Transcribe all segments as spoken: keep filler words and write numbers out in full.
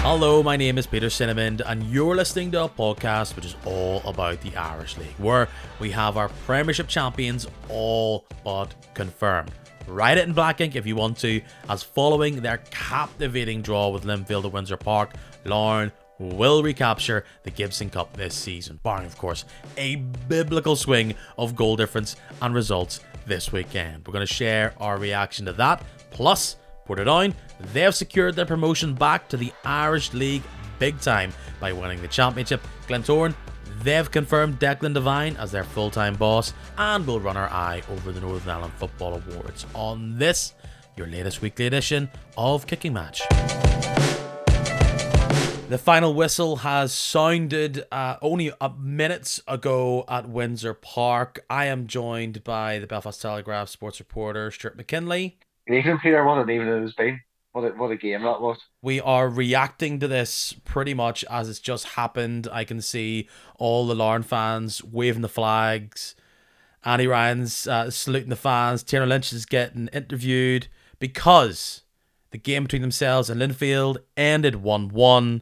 Hello, my name is Peter Cinnamon, and you're listening to a podcast which is all about the Irish League, where we have our Premiership champions all but confirmed. Write it in black ink if you want to, as following their captivating draw with Linfield at Windsor Park, Larne will recapture the Gibson Cup this season, barring, of course, a biblical swing of goal difference and results this weekend. We're going to share our reaction to that, plus Portadown, they've secured their promotion back to the Irish League big time by winning the championship. Glentoran, they've confirmed Declan Devine as their full-time boss, and we'll run our eye over the Northern Ireland Football Awards on this, your latest weekly edition of Kicking Match. The final whistle has sounded uh, only a minutes ago at Windsor Park. I am joined by the Belfast Telegraph sports reporter Stuart McKinley. Good evening, Peter. What an evening it has been. What a, what a game that was. We are reacting to this pretty much as it's just happened. I can see all the Larne fans waving the flags. Andy Ryan's uh, saluting the fans. Tiernan Lynch is getting interviewed because the game between themselves and Linfield ended one one.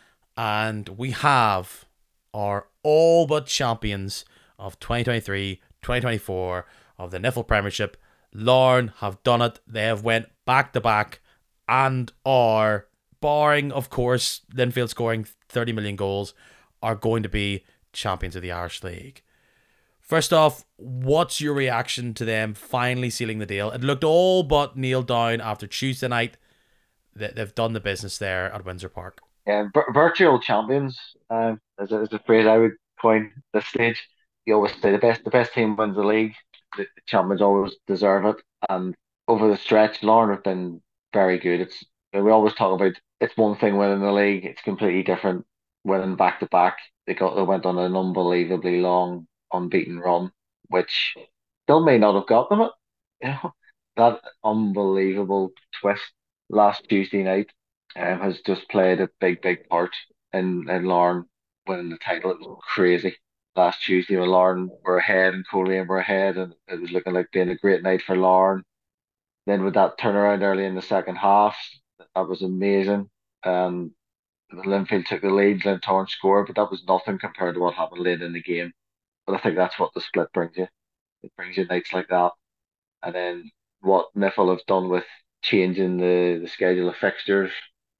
And we have our all but champions of twenty twenty-three twenty twenty-four of the N I F L Premiership. Larne have done it. They have went back to back and are, barring of course Linfield scoring thirty million goals, are going to be champions of the Irish League. First off, what's your reaction to them finally sealing the deal? It looked all but nailed down after Tuesday night. They've done the business there at Windsor Park. Um, vir- virtual champions um, is, a, is a phrase I would coin at this stage. You always say the best the best team wins the league. The, the champions always deserve it. And over the stretch, Larne have been very good. It's we always talk about it's one thing winning the league. It's completely different winning back to back. They got they went on an unbelievably long unbeaten run, which still may not have got them it. You know that unbelievable twist last Tuesday night um, has just played a big, big part in, in Larne winning the title. It was crazy. Last Tuesday, when Larne were ahead and Coleraine were ahead, and it was looking like being a great night for Larne. Then with that turnaround early in the second half, that was amazing. Um, Linfield took the lead, Glentoran scored, but that was nothing compared to what happened late in the game. But I think that's what the split brings you. It brings you nights like that. And then what N I F L have done with changing the, the schedule of fixtures,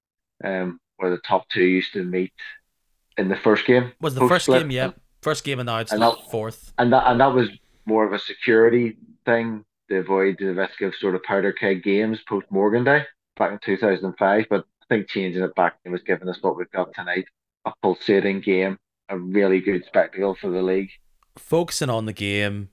um, where the top two used to meet in the first game. Was the first game, yeah. First game, and now it's and the that, fourth. And that and that was more of a security thing to avoid the risk of sort of powder keg games post Morgan Day back in two thousand five. But I think changing it back was giving us what we've got tonight, a pulsating game, a really good spectacle for the league. Focusing on the game,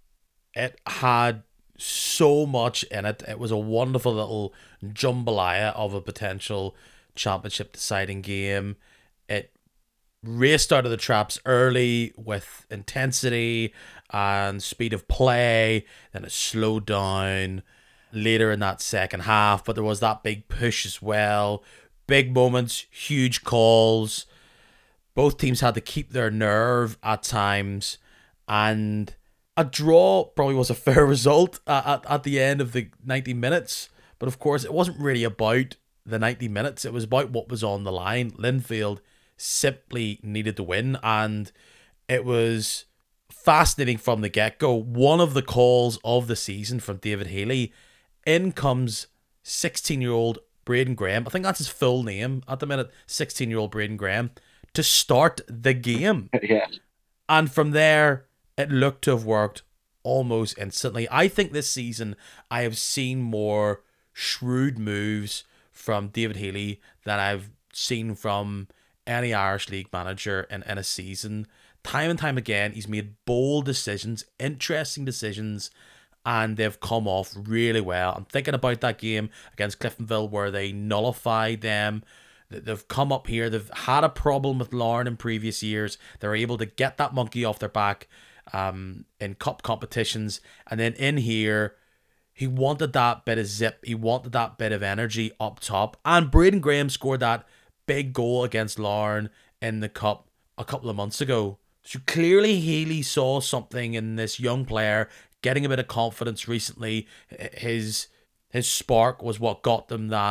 it had so much in it. It was a wonderful little jambalaya of a potential championship deciding game. It raced out of the traps early with intensity and speed of play, then it slowed down later in that second half, but there was that big push as well. Big moments, huge calls. Both teams had to keep their nerve at times, and a draw probably was a fair result at, at, at the end of the ninety minutes. But of course, it wasn't really about the ninety minutes. It was about what was on the line. Linfield simply needed to win, and it was fascinating from the get-go. One of the calls of the season from David Healy, in comes sixteen-year-old Braden Graham. I think that's his full name at the minute, sixteen-year-old Braden Graham, to start the game. Yeah. And from there, it looked to have worked almost instantly. I think this season I have seen more shrewd moves from David Healy than I've seen from any Irish League manager in, in a season. Time and time again, he's made bold decisions, interesting decisions, and they've come off really well. I'm thinking about that game against Cliftonville where they nullified them. They've come up here. They've had a problem with Larne in previous years. They're able to get that monkey off their back um, in cup competitions. And then in here, he wanted that bit of zip. He wanted that bit of energy up top. And Braden Graham scored that big goal against Larne in the cup a couple of months ago. So clearly Healy saw something in this young player, getting a bit of confidence recently. His his spark was what got them that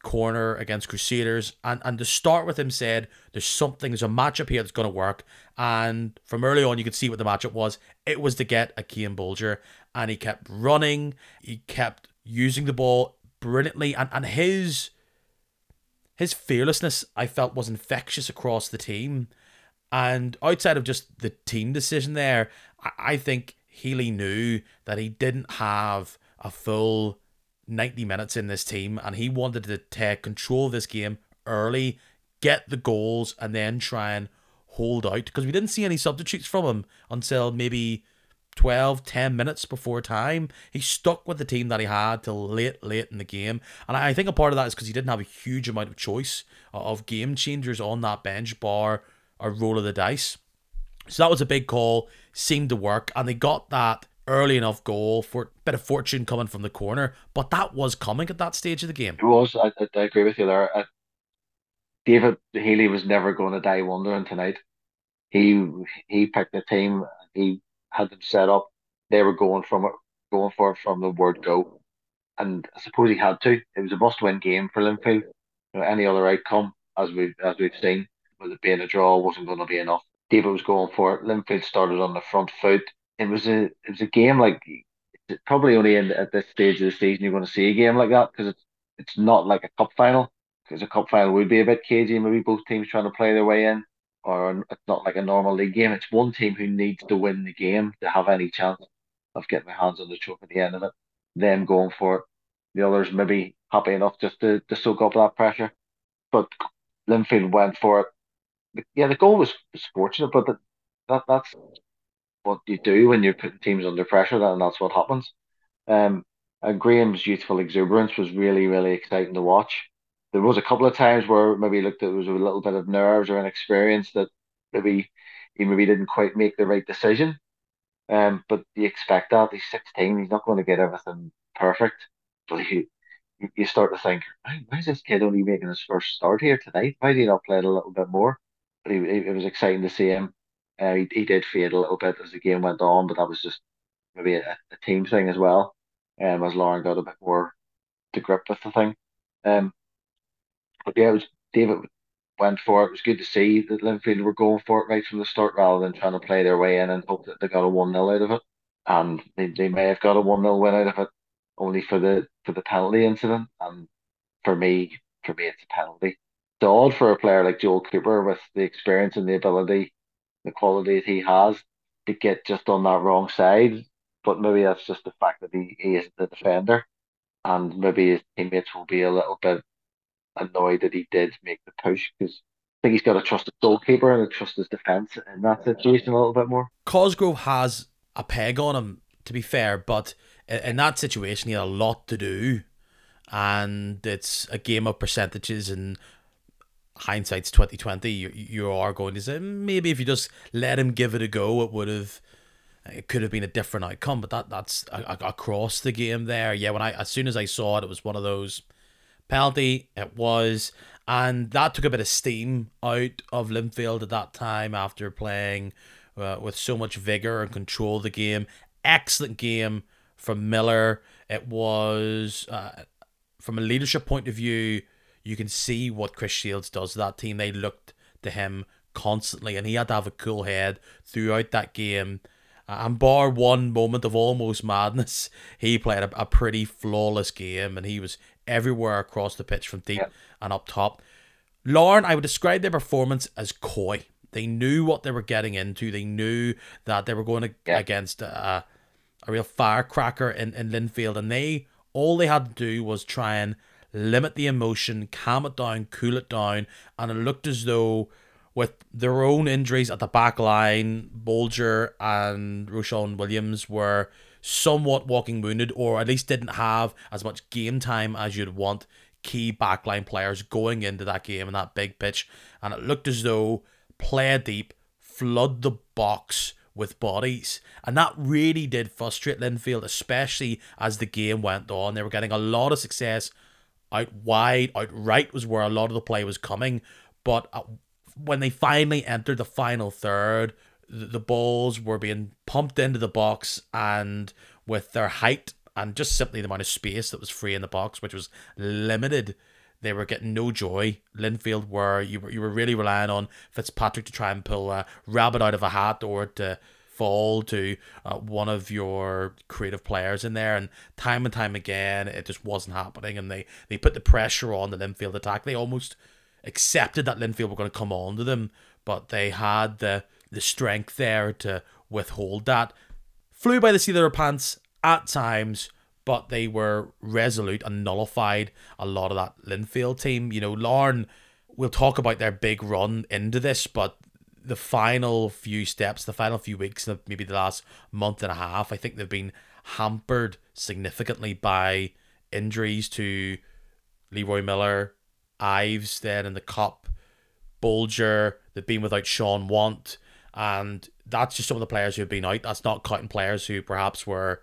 corner against Crusaders, and and to start with him said there's something, there's a matchup here that's going to work, and from early on you could see what the matchup was. It was to get Akeem Bolger, and he kept running, he kept using the ball brilliantly, and and his his fearlessness I felt was infectious across the team. And outside of just the team decision there, I, I think Healy knew that he didn't have a full ninety minutes in this team, and he wanted to take control of this game early, get the goals, and then try and hold out, because we didn't see any substitutes from him until maybe twelve, ten minutes before time. He stuck with the team that he had till late, late in the game, and I think a part of that is because he didn't have a huge amount of choice of game changers on that bench, bar a roll of the dice. So that was a big call, seemed to work, and they got that early enough goal for a bit of fortune coming from the corner, but that was coming at that stage of the game. It was. I, I, I agree with you there. I, David Healy was never going to die wondering tonight. He he picked the team. He had them set up. They were going from it, going for it from the word go. And I suppose he had to. It was a must-win game for Linfield. You know, any other outcome, as we as we've seen, with it being a draw, wasn't going to be enough. David was going for it. Linfield started on the front foot. It was a it was a game like, probably only in at this stage of the season you're going to see a game like that, because it's it's not like a cup final. Because a cup final would be a bit cagey, maybe both teams trying to play their way in, or it's not like a normal league game. It's one team who needs to win the game to have any chance of getting their hands on the trophy at the end of it. Them going for it. The others maybe happy enough just to, to soak up that pressure. But Linfield went for it. Yeah, the goal was, was fortunate, but that, that that's what you do when you're putting teams under pressure, and that's what happens. Um, and Graham's youthful exuberance was really, really exciting to watch. There was a couple of times where maybe looked at it was a little bit of nerves or inexperience, that maybe he maybe didn't quite make the right decision. Um, but you expect that. He's sixteen. He's not going to get everything perfect. But you, you start to think, why, why is this kid only making his first start here tonight? Why did he not play it a little bit more? But he, it was exciting to see him. Uh, he, he did fade a little bit as the game went on, but that was just maybe a, a team thing as well. Um, as Lauren got a bit more to grip with the thing. Um, but yeah, it was David went for it. It was good to see that Linfield were going for it right from the start, rather than trying to play their way in and hope that they got a one nil out of it. And they, they may have got a one nil win out of it, only for the for the penalty incident. And for me, for me, it's a penalty. It's odd for a player like Joel Cooper, with the experience and the ability, the quality that he has, to get just on that wrong side. But maybe that's just the fact that he, he isn't the defender, and maybe his teammates will be a little bit annoyed that he did make the push, because I think he's got to trust his goalkeeper and trust his defence in that situation a little bit more. Cosgrove has a peg on him, to be fair, but in that situation he had a lot to do, and it's a game of percentages, and hindsight's twenty twenty. You, you are going to say maybe if you just let him give it a go, it would have it could have been a different outcome. But that that's across the game there. Yeah, when I as soon as I saw it, it was one of those penalty. It was, and that took a bit of steam out of Linfield at that time after playing uh, with so much vigor and control of the game. Excellent game from Miller. It was uh, from a leadership point of view, you can see what Chris Shields does to that team. They looked to him constantly, and he had to have a cool head throughout that game. Uh, and bar one moment of almost madness, he played a, a pretty flawless game, and he was everywhere across the pitch from deep yeah. and up top. Lauren, I would describe their performance as coy. They knew what they were getting into. They knew that they were going to, yeah. against a, a real firecracker in, in Linfield, and they all they had to do was try and limit the emotion, calm it down, cool it down, and it looked as though with their own injuries at the back line, Bolger and Roshan Williams were somewhat walking wounded, or at least didn't have as much game time as you'd want key backline players going into that game and that big pitch. And it looked as though play deep, flood the box with bodies. And that really did frustrate Linfield, especially as the game went on. They were getting a lot of success out wide, out right was where a lot of the play was coming. But when they finally entered the final third, the balls were being pumped into the box, and with their height and just simply the amount of space that was free in the box, which was limited, they were getting no joy. Linfield were you were you were really relying on Fitzpatrick to try and pull a rabbit out of a hat or to fall to uh, one of your creative players in there, and time and time again it just wasn't happening. And they they put the pressure on the Linfield attack. They almost accepted that Linfield were going to come on to them, but they had the the strength there to withhold that. Flew by the seat of their pants at times, but they were resolute and nullified a lot of that Linfield team. You know, Larne, we'll talk about their big run into this, but the final few steps, the final few weeks, maybe the last month and a half, I think they've been hampered significantly by injuries to Leroy Miller, Ives then in the cup, Bolger, they've been without Sean Want, and that's just some of the players who have been out. That's not counting players who perhaps were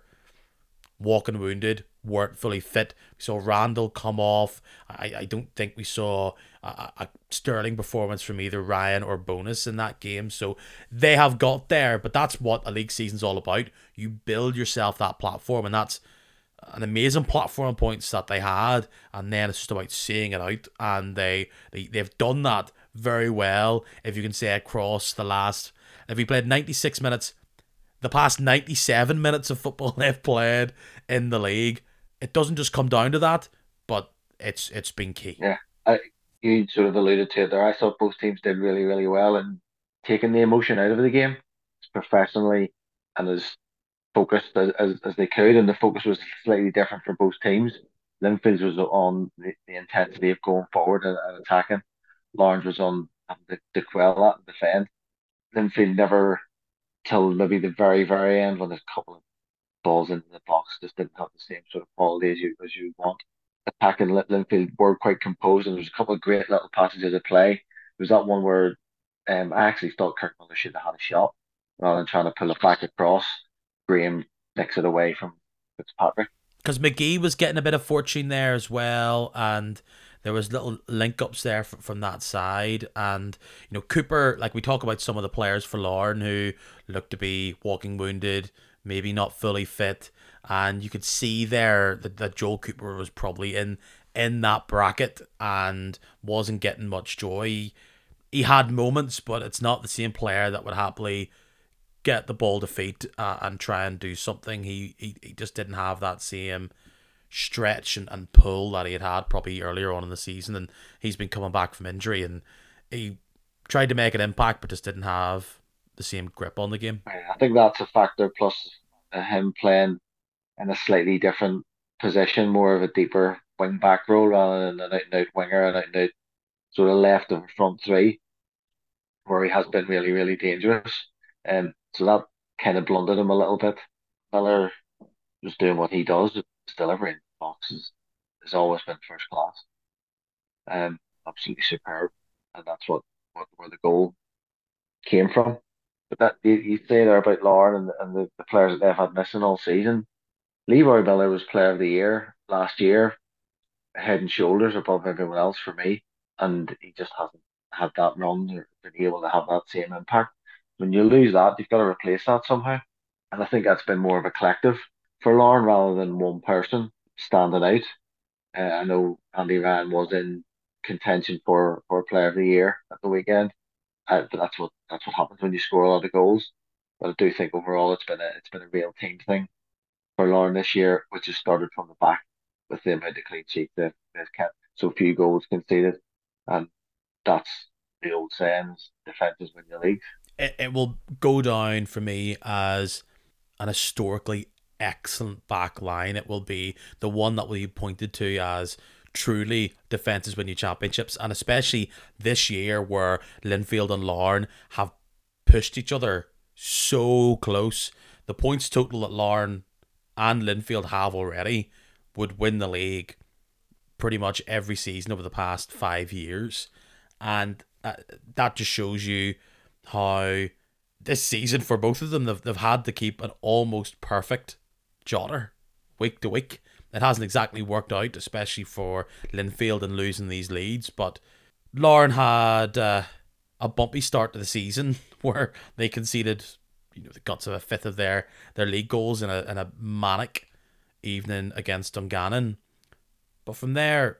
walking wounded, weren't fully fit. We saw Randall come off. I, I don't think we saw a, a sterling performance from either Ryan or Bonus in that game. So they have got there, but that's what a league season's all about. You build yourself that platform, and that's an amazing platform points that they had, and then it's just about seeing it out, and they, they, they've done that very well, if you can say, across the last, if we played ninety-six minutes, the past ninety-seven minutes of football they've played in the league, it doesn't just come down to that, but it's it's been key. Yeah, I, you sort of alluded to it there. I thought both teams did really, really well in taking the emotion out of the game as professionally and as focused as, as, as they could, and the focus was slightly different for both teams. Linfield's was on the, the intensity of going forward and, and attacking. Lawrence was on having to, to quell that and defend. Linfield never, till maybe the very, very end, when there's a couple of balls into the box, just didn't have the same sort of quality as you as you want. Attacking Linfield were quite composed, and there was a couple of great little passages of play. There was that one where um, I actually thought Kirk Miller should have had a shot rather than trying to pull it back across. Graham nicks it away from Fitzpatrick. Because McGee was getting a bit of fortune there as well, and there was little link-ups there from, from that side. And, you know, Cooper, like we talk about some of the players for Larne who looked to be walking wounded, maybe not fully fit, and you could see there that, that Joel Cooper was probably in in that bracket and wasn't getting much joy. He, he had moments, but it's not the same player that would happily get the ball to feet uh, and try and do something. He, he he just didn't have that same stretch and, and pull that he had had probably earlier on in the season, and he's been coming back from injury, and he tried to make an impact but just didn't have the same grip on the game. I think that's a factor, plus uh, him playing in a slightly different position, more of a deeper wing back role rather than an out and out winger, an out and out sort of left of front three, where he has been really, really dangerous. And um, so that kind of blunted him a little bit. Miller was doing what he does, his delivery in boxes has always been first class. Um, absolutely superb, and that's what, what where the goal came from. But that you, you say there about Lauren and, and the, the players that they've had missing all season. Leroy Miller was Player of the Year last year, head and shoulders above everyone else for me, and he just hasn't had that run or been able to have that same impact. When you lose that, you've got to replace that somehow, and I think that's been more of a collective for Lauren rather than one person standing out. Uh, I know Andy Ryan was in contention for, for Player of the Year at the weekend, uh, but that's what that's what happens when you score a lot of goals. But I do think overall it's been a it's been a real team thing for Lauren this year, which has started from the back with the amount of clean sheets they've, they've kept, so few goals conceded, and that's the old saying: defense is win your leagues. It, it will go down for me as an historically excellent back line. It will be the one that we pointed to as truly defenses win you championships, and especially this year where Linfield and Larne have pushed each other so close. The points total that Larne and Linfield have already would win the league pretty much every season over the past five years, and uh, that just shows you how this season for both of them they've, they've had to keep an almost perfect jotter week to week. It hasn't exactly worked out, especially for Linfield and losing these leads, but Larne had uh, a bumpy start to the season where they conceded, you know, the guts of a fifth of their, their league goals in a, in a manic evening against Dungannon. But from there,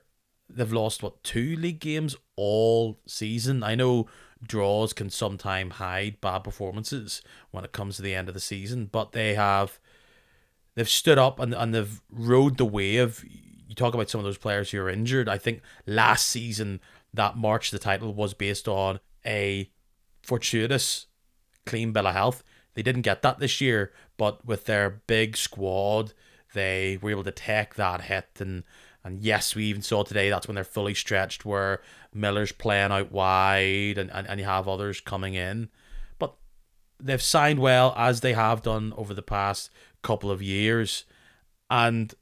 they've lost, what, two league games all season. I know draws can sometimes hide bad performances when it comes to the end of the season, but they have they've stood up and, and they've rode the wave. You talk about some of those players who are injured. I think last season that March the title was based on a fortuitous clean bill of health. They didn't get that this year, but with their big squad, they were able to take that hit. And, and yes, we even saw today that's when they're fully stretched, where Miller's playing out wide and, and, and you have others coming in. But they've signed well, as they have done over the past couple of years. And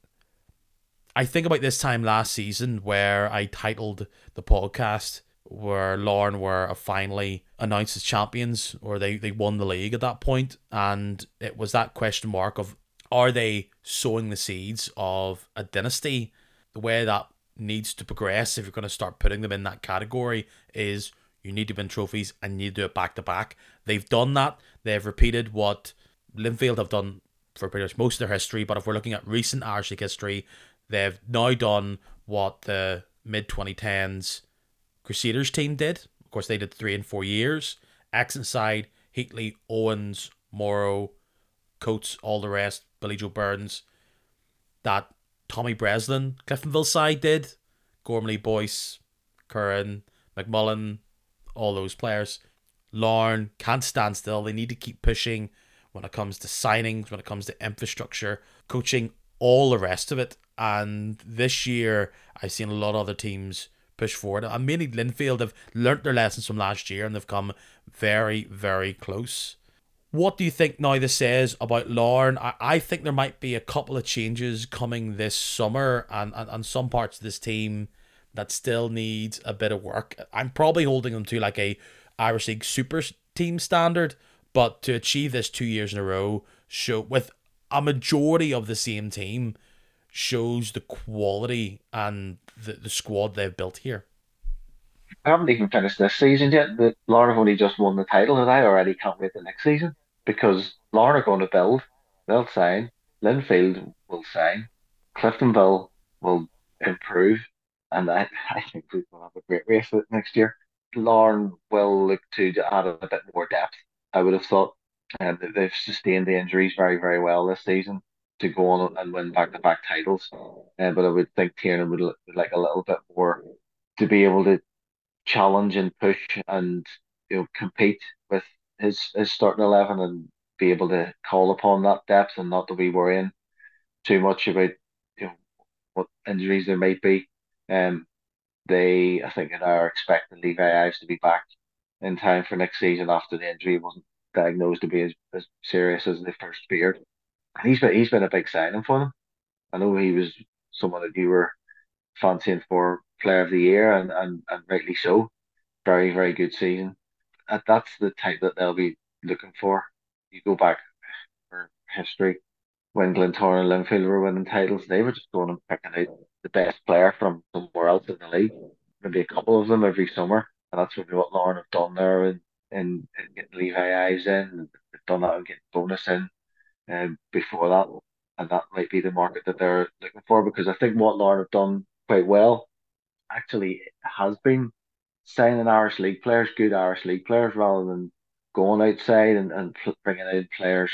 I think about this time last season where I titled the podcast where Larne were finally announced as champions, or they, they won the league at that point, and it was that question mark of, are they sowing the seeds of a dynasty? The way that needs to progress, if you're going to start putting them in that category, is you need to win trophies and you need to do it back to back. They've done that. They've repeated what Linfield have done for pretty much most of their history, but if we're looking at recent Irish League history, they've now done what the mid twenty tens Crusaders team did. Of course, they did three and four years. Accent side, Heatley, Owens, Morrow, Coates, all the rest, Billy Joe Burns. That Tommy Breslin, Cliftonville side did. Gormley, Boyce, Curran, McMullen, all those players. Larne can't stand still. They need to keep pushing when it comes to signings, when it comes to infrastructure, coaching, all the rest of it. And this year, I've seen a lot of other teams push forward. And mainly Linfield have learnt their lessons from last year and they've come very, very close. What do you think now this says about Larne? I, I think there might be a couple of changes coming this summer and, and, and some parts of this team that still needs a bit of work. I'm probably holding them to like a Irish League super team standard, but to achieve this two years in a row, show with a majority of the same team, shows the quality and the, the squad they've built here. I haven't even finished this season yet. The Larne have only just won the title, and I already can't wait the next season because Larne are going to build. They'll sign. Linfield will sign. Cliftonville will improve, and I, I think we will have a great race with it next year. Larne will look to, to add a bit more depth. I would have thought um, that they've sustained the injuries very, very well this season to go on and win back-to-back titles. Uh, but I would think Tiernan would, would like a little bit more to be able to challenge and push and you know compete with his his starting eleven and be able to call upon that depth and not to be worrying too much about you know what injuries there might be. Um, they I think are expecting Levi Ives to be back in time for next season after the injury wasn't diagnosed to be as, as serious as they first feared. And he's been he's been a big signing for them. I know he was someone that you were fancying for player of the year and, and, and rightly so. Very, very good season. That, that's the type that they'll be looking for. You go back for history when Glentoran and Linfield were winning titles, they were just going and picking out the best player from somewhere else in the league. Maybe a couple of them every summer. And that's really what Lauren have done there in, in, in getting Levi Ives in. They've done that and getting bonus in um, before that. And that might be the market that they're looking for because I think what Lauren have done quite well actually has been signing Irish League players, good Irish League players, rather than going outside and, and bringing in players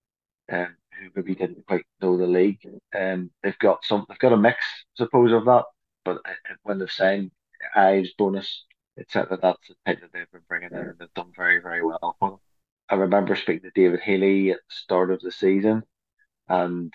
um, who maybe didn't quite know the league. Um, they've got some, they've got a mix, I suppose, of that. But uh, when they've signed Ives, bonus, et cetera, that's the type that they've been bringing in, and they've done very, very well for them. I remember speaking to David Healy at the start of the season, and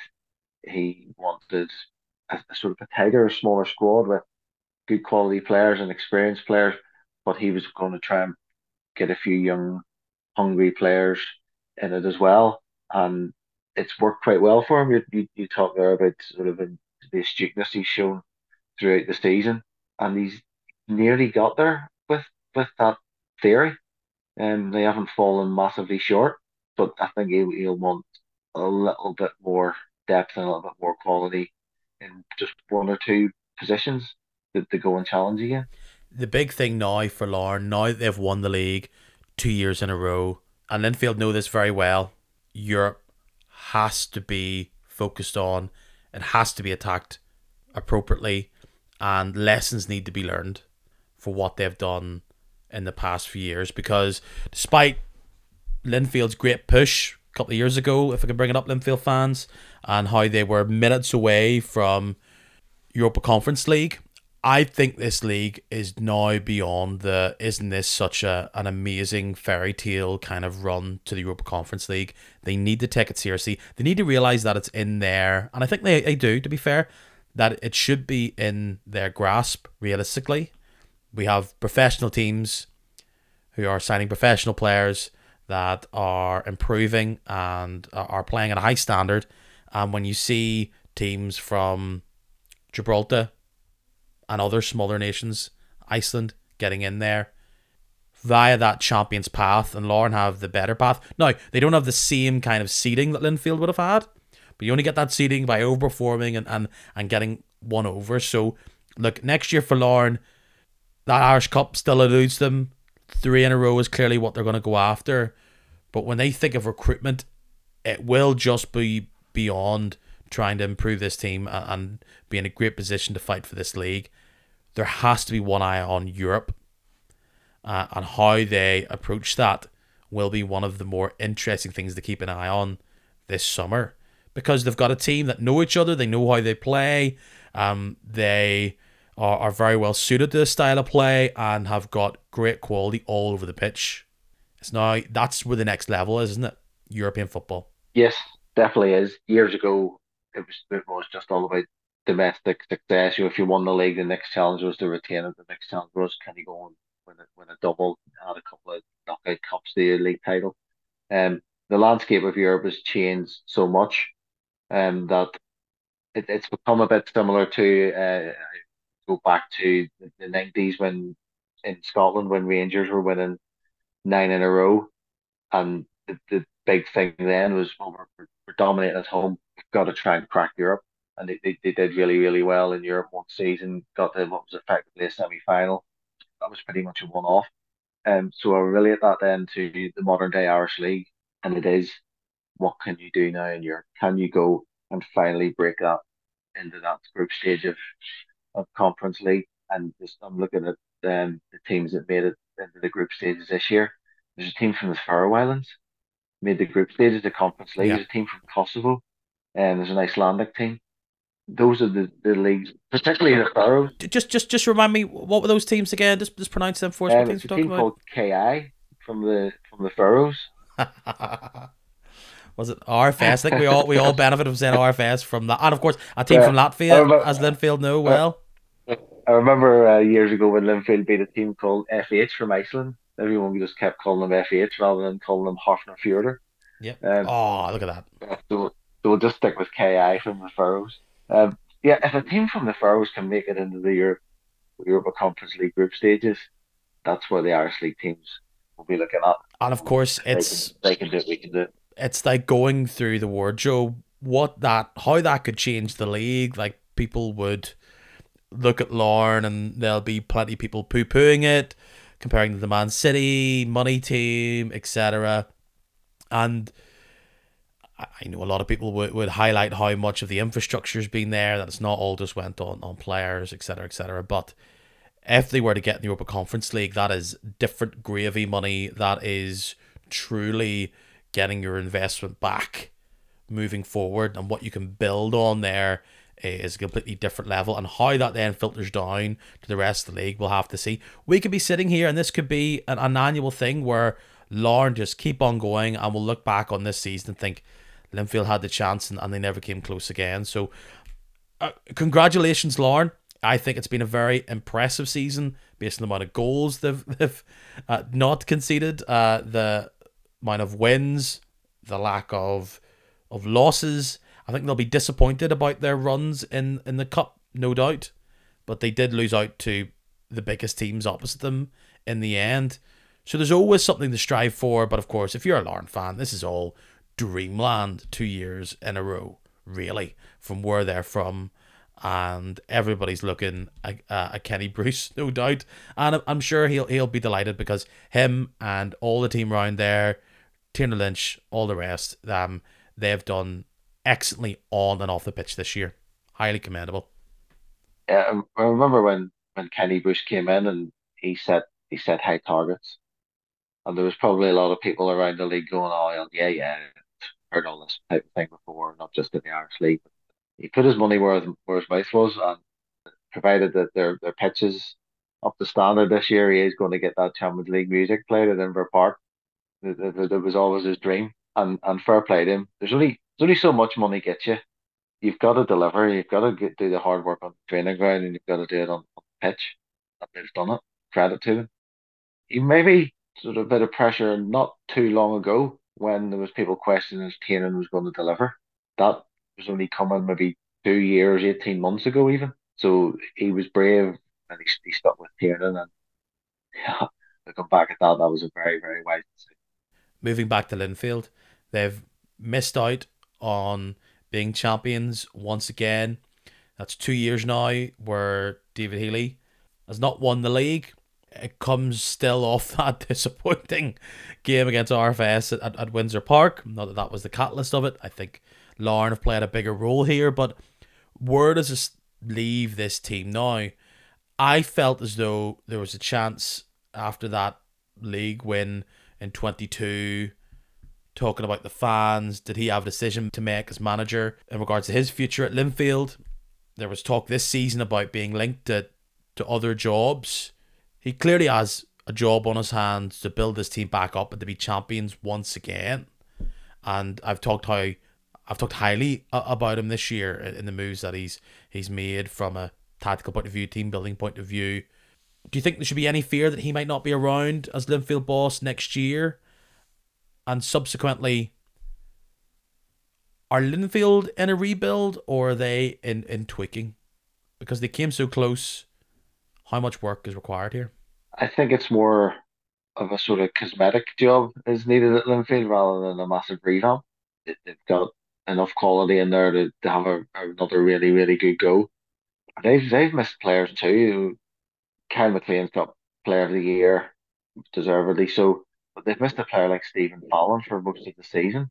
he wanted a, a sort of a tighter, smaller squad with good quality players and experienced players, but he was going to try and get a few young, hungry players in it as well. And it's worked quite well for him. You, you, you talk there about sort of the astuteness he's shown throughout the season, and he's nearly got there with with that theory. And they haven't fallen massively short, but I think he'll, he'll want a little bit more depth and a little bit more quality in just one or two positions to, to go and challenge again. The big thing now for Larne, now that they've won the league two years in a row, and Linfield know this very well, Europe has to be focused on, it has to be attacked appropriately, and lessons need to be learned for what they've done in the past few years. Because despite Linfield's great push a couple of years ago, if I can bring it up, Linfield fans, and how they were minutes away from Europa Conference League, I think this league is now beyond the isn't this such a an amazing fairy tale kind of run to the Europa Conference League. They need to take it seriously. They need to realise that it's in there, and I think they, they do, to be fair, that it should be in their grasp realistically. We have professional teams who are signing professional players that are improving and are playing at a high standard. And when you see teams from Gibraltar and other smaller nations, Iceland, getting in there via that Champions path, and Lauren have the better path. Now, they don't have the same kind of seeding that Linfield would have had, but you only get that seeding by overperforming and, and, and getting one over. So, look, next year for Lauren, that Irish Cup still eludes them. Three in a row is clearly what they're going to go after. But when they think of recruitment, it will just be beyond trying to improve this team and be in a great position to fight for this league. There has to be one eye on Europe, uh, and how they approach that will be one of the more interesting things to keep an eye on this summer, because they've got a team that know each other, they know how they play, um, they are, are very well suited to this style of play and have got great quality all over the pitch. It's now, that's where the next level is, isn't it? European football. Yes, definitely is. Years ago, it was it was just all about domestic success. You know, if you won the league, the next challenge was to retain it. The next challenge was, can you go and win a, win a double, add a couple of knockout cups to your league title. Um, the landscape of Europe has changed so much, um, that it, it's become a bit similar to uh, go back to the, the nineties when in Scotland when Rangers were winning nine in a row, and the, the big thing then was, well, we're, we're dominating at home. We've got to try and crack Europe. And they, they, they did really, really well in Europe one season, got to what was effectively a semi final. That was pretty much a one off. Um, so I relate that then to the modern day Irish League. And it is, what can you do now in Europe? Can you go and finally break that into that group stage of, of Conference League? And just, I'm looking at um, the teams that made it into the group stages this year. There's a team from the Faroe Islands made the group stages of the Conference League. Yeah. There's a team from Kosovo, and there's an Icelandic team. Those are the, the leagues, particularly the Faroes. Just, just, just remind me, what were those teams again? Just, just pronounce them for us. Um, What teams it's a we're talking team about? called K I from the from the Faroes. Was it R F S? I think we all we all benefit from saying R F S from that, and of course a team Yeah. from I Latvia, remember, as Linfield know well. I remember uh, years ago when Linfield beat a team called F H from Iceland. Everyone just kept calling them F H rather than calling them Hafnarfjordur. Yep. Um, Oh, look at that. so, so we'll just stick with K I from the Faroes. Um, yeah, if a team from the Faroes can make it into the Europe, Europa Conference League group stages, that's where the Irish League teams will be looking at. And of course, They can, it's they can do it, we can do it. it's like going through the wardrobe. What that, how that could change the league. Like, people would look at Lorne, and there'll be plenty of people poo pooing it, comparing to the Man City money team, et cetera. And I know a lot of people would, would highlight how much of the infrastructure's been there, that it's not all just went on, on players, et cetera, et cetera. But if they were to get in the Europa Conference League, that is different gravy money. That is truly getting your investment back moving forward, and what you can build on there is a completely different level. And how that then filters down to the rest of the league, we'll have to see. We could be sitting here, and this could be an, an annual thing where Lauren just keep on going, and we'll look back on this season and think Linfield had the chance and, and they never came close again. So uh, congratulations, Lauren. I think it's been a very impressive season based on the amount of goals they've, they've uh, not conceded, uh, the amount of wins, the lack of of losses. I think they'll be disappointed about their runs in, in the cup, no doubt. But they did lose out to the biggest teams opposite them in the end. So there's always something to strive for. But of course, if you're a Larne fan, this is all dreamland two years in a row, really, from where they're from. And everybody's looking at, uh, at Kenny Bruce, no doubt. And I'm sure he'll he'll be delighted, because him and all the team around there, Tiernan Lynch, all the rest, um, they've done excellently on and off the pitch this year. Highly commendable. Yeah, I remember when when Kenny Bush came in and he set he set high targets, and there was probably a lot of people around the league going, "Oh, well, yeah, yeah, heard all this type of thing before, not just in the Irish League." He put his money where his, where his mouth was, and provided that their their pitches up to standard this year, he is going to get that Champions League music played at Inver Park. That, that, that was always his dream, and and fair play to him. There's only there's only so much money gets you. You've got to deliver. You've got to get, do the hard work on the training ground, and you've got to do it on, on the pitch. And they've done it. Credit to them. You maybe sort of a bit of pressure not too long ago when there was people questioning if Keenan was going to deliver. That was only coming maybe two years, eighteen months ago even. So he was brave and he, he stuck with Keenan and yeah, looking back at that, that was a very, very wise decision. Moving back to Linfield, they've missed out on being champions once again. That's two years now where David Healy has not won the league. It comes still off that disappointing game against R F S at, at, at Windsor Park. Not that that was the catalyst of it. I think Larne have played a bigger role here, but where does this leave this team now? I felt as though there was a chance after that league win in twenty-two, talking about the fans. Did he have a decision to make as manager in regards to his future at Linfield? There was talk this season about being linked to, to other jobs. He clearly has a job on his hands to build this team back up and to be champions once again. And I've talked how I've talked highly about him this year in the moves that he's he's made from a tactical point of view, team building point of view. Do you think there should be any fear that he might not be around as Linfield boss next year? And subsequently, are Linfield in a rebuild or are they in, in tweaking? Because they came so close. How much work is required here? I think it's more of a sort of cosmetic job is needed at Linfield rather than a massive revamp. They- They've got enough quality in there to, to have a, another really, really good go. They've they've missed players too. Kyle McLean's got player of the year, deservedly so. But they've missed a player like Stephen Fallon for most of the season.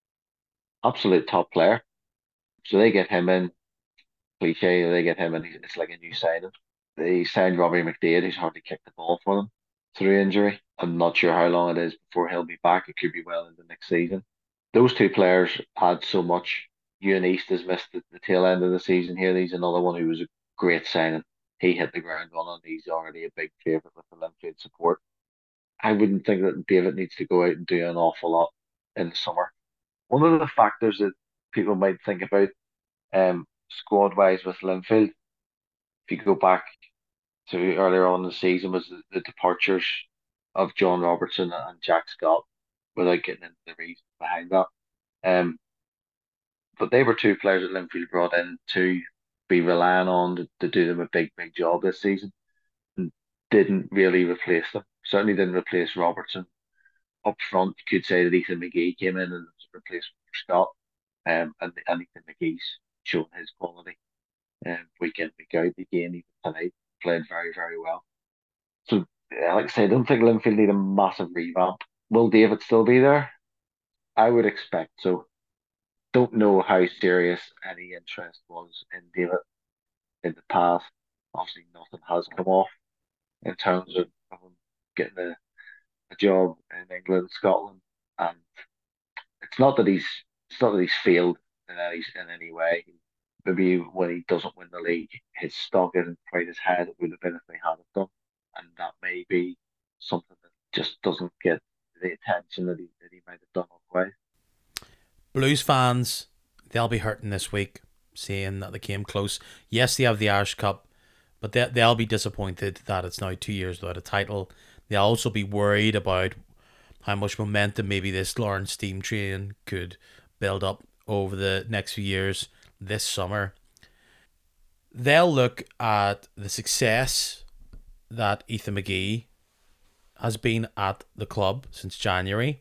Absolute top player. So they get him in, cliche, they get him in, it's like a new signing. They signed Robbie McDade, who's hardly kicked the ball for them through injury. I'm not sure how long it is before he'll be back. It could be well into next season. Those two players had so much. Ewan East has missed the, the tail end of the season here. He's another one who was a great signing. He hit the ground running. He's already a big favourite with the Linfield support. I wouldn't think that David needs to go out and do an awful lot in the summer. One of the factors that people might think about um, squad wise with Linfield, if you go back to earlier on in the season, was the, the departures of John Robertson and Jack Scott, without getting into the reasons behind that. Um, but they were two players that Linfield brought in to be relying on to, to do them a big, big job this season, and didn't really replace them. Certainly didn't replace Robertson. Up front, you could say that Ethan McGee came in and was a replacement for Scott, um, and, and Ethan McGee's shown his quality um, week in, week out. Again, even tonight, played very, very well. So, yeah, like I say, I don't think Linfield need a massive revamp. Will David still be there? I would expect so. Don't know how serious any interest was in David in the past. Obviously, nothing has come off in terms of, of him getting a, a job in England, Scotland, and it's not that he's it's not that he's failed in any in any way. Maybe when he doesn't win the league, his stock isn't quite as high as it would have been if they had it done, and that may be something that just doesn't get the attention that he that he might have done otherwise. Blues fans, they'll be hurting this week, seeing that they came close. Yes, they have the Irish Cup, but they, they'll be disappointed that it's now two years without a title. They'll also be worried about how much momentum maybe this Lawrence steam train could build up over the next few years this summer. They'll look at the success that Ethan McGee has been at the club since January,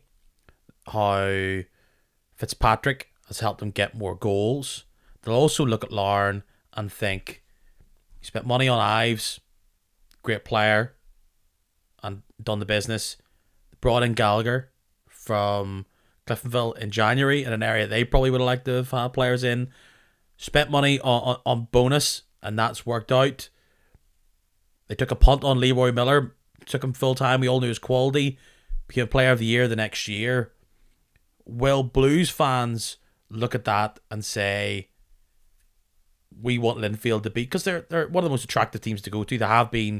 how Fitzpatrick has helped them get more goals. They'll also look at Larne and think he spent money on Ives, great player, and done the business. Brought in Gallagher from Cliftonville in January in an area they probably would have liked to have had players in. Spent money on, on, on bonus and that's worked out. They took a punt on Leroy Miller, took him full time. We all knew his quality. Became Player of the Year the next year. Will Blues fans look at that and say, we want Linfield to beat? Because they're, they're one of the most attractive teams to go to. They have been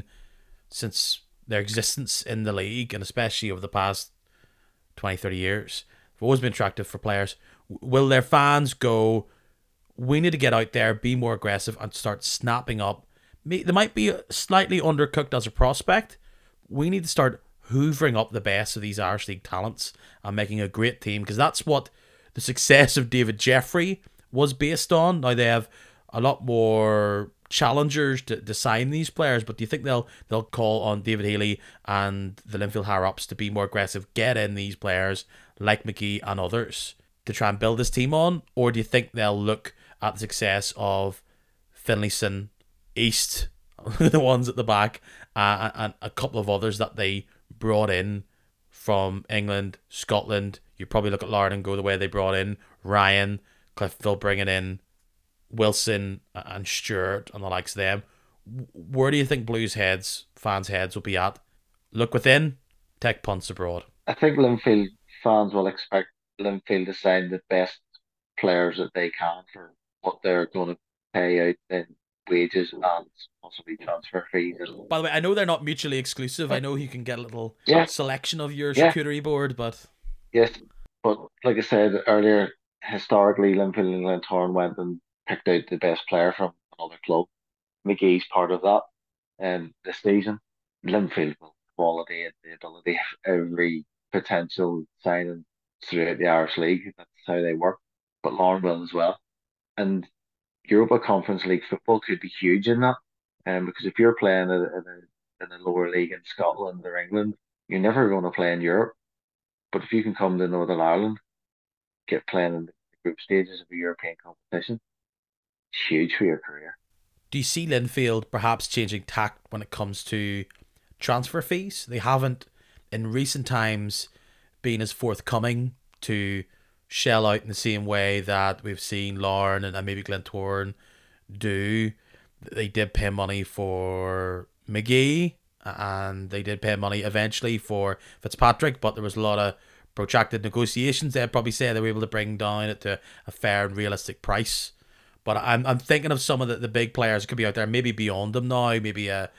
since their existence in the league, and especially over the past twenty, thirty years. They've always been attractive for players. Will their fans go, we need to get out there, be more aggressive, and start snapping up? They might be slightly undercooked as a prospect. We need to start hoovering up the best of these Irish League talents and making a great team, because that's what the success of David Jeffrey was based on. Now they have a lot more challengers to, to sign these players, but do you think they'll they'll call on David Healy and the Linfield higher-ups to be more aggressive, get in these players like McGee and others to try and build this team on? Or do you think they'll look at the success of Finlayson, East, the ones at the back, uh, and a couple of others that they brought in from England, Scotland? You probably look at Larne and go the way they brought in Ryan, Cliffville bringing in Wilson and Stewart and the likes of them. Where do you think Blues heads, fans' heads will be at? Look within, take punts abroad. I think Linfield fans will expect Linfield to sign the best players that they can for what they're going to pay out in wages and possibly transfer fees. By the way, I know they're not mutually exclusive. I know you can get a little yeah. selection of your yeah. charcuterie board, but yes, but like I said earlier, historically Linfield and Glentoran went and picked out the best player from another club. McGee's part of that. And this season, Linfield will quality and the ability of every potential signing throughout the Irish League. That's how they work. But Larne will as well. And Europa Conference League football could be huge in that. Um, because if you're playing in a, in a, in a lower league in Scotland or England, you're never going to play in Europe. But if you can come to Northern Ireland, get playing in the group stages of a European competition, it's huge for your career. Do you see Linfield perhaps changing tact when it comes to transfer fees? They haven't, in recent times, been as forthcoming to shell out in the same way that we've seen Larne and maybe Glentoran do. They did pay money for McGee, and they did pay money eventually for Fitzpatrick, but there was a lot of protracted negotiations. They'd probably say they were able to bring down it to a fair and realistic price. But I'm I'm thinking of some of the, the big players that could be out there, maybe beyond them now, maybe uh,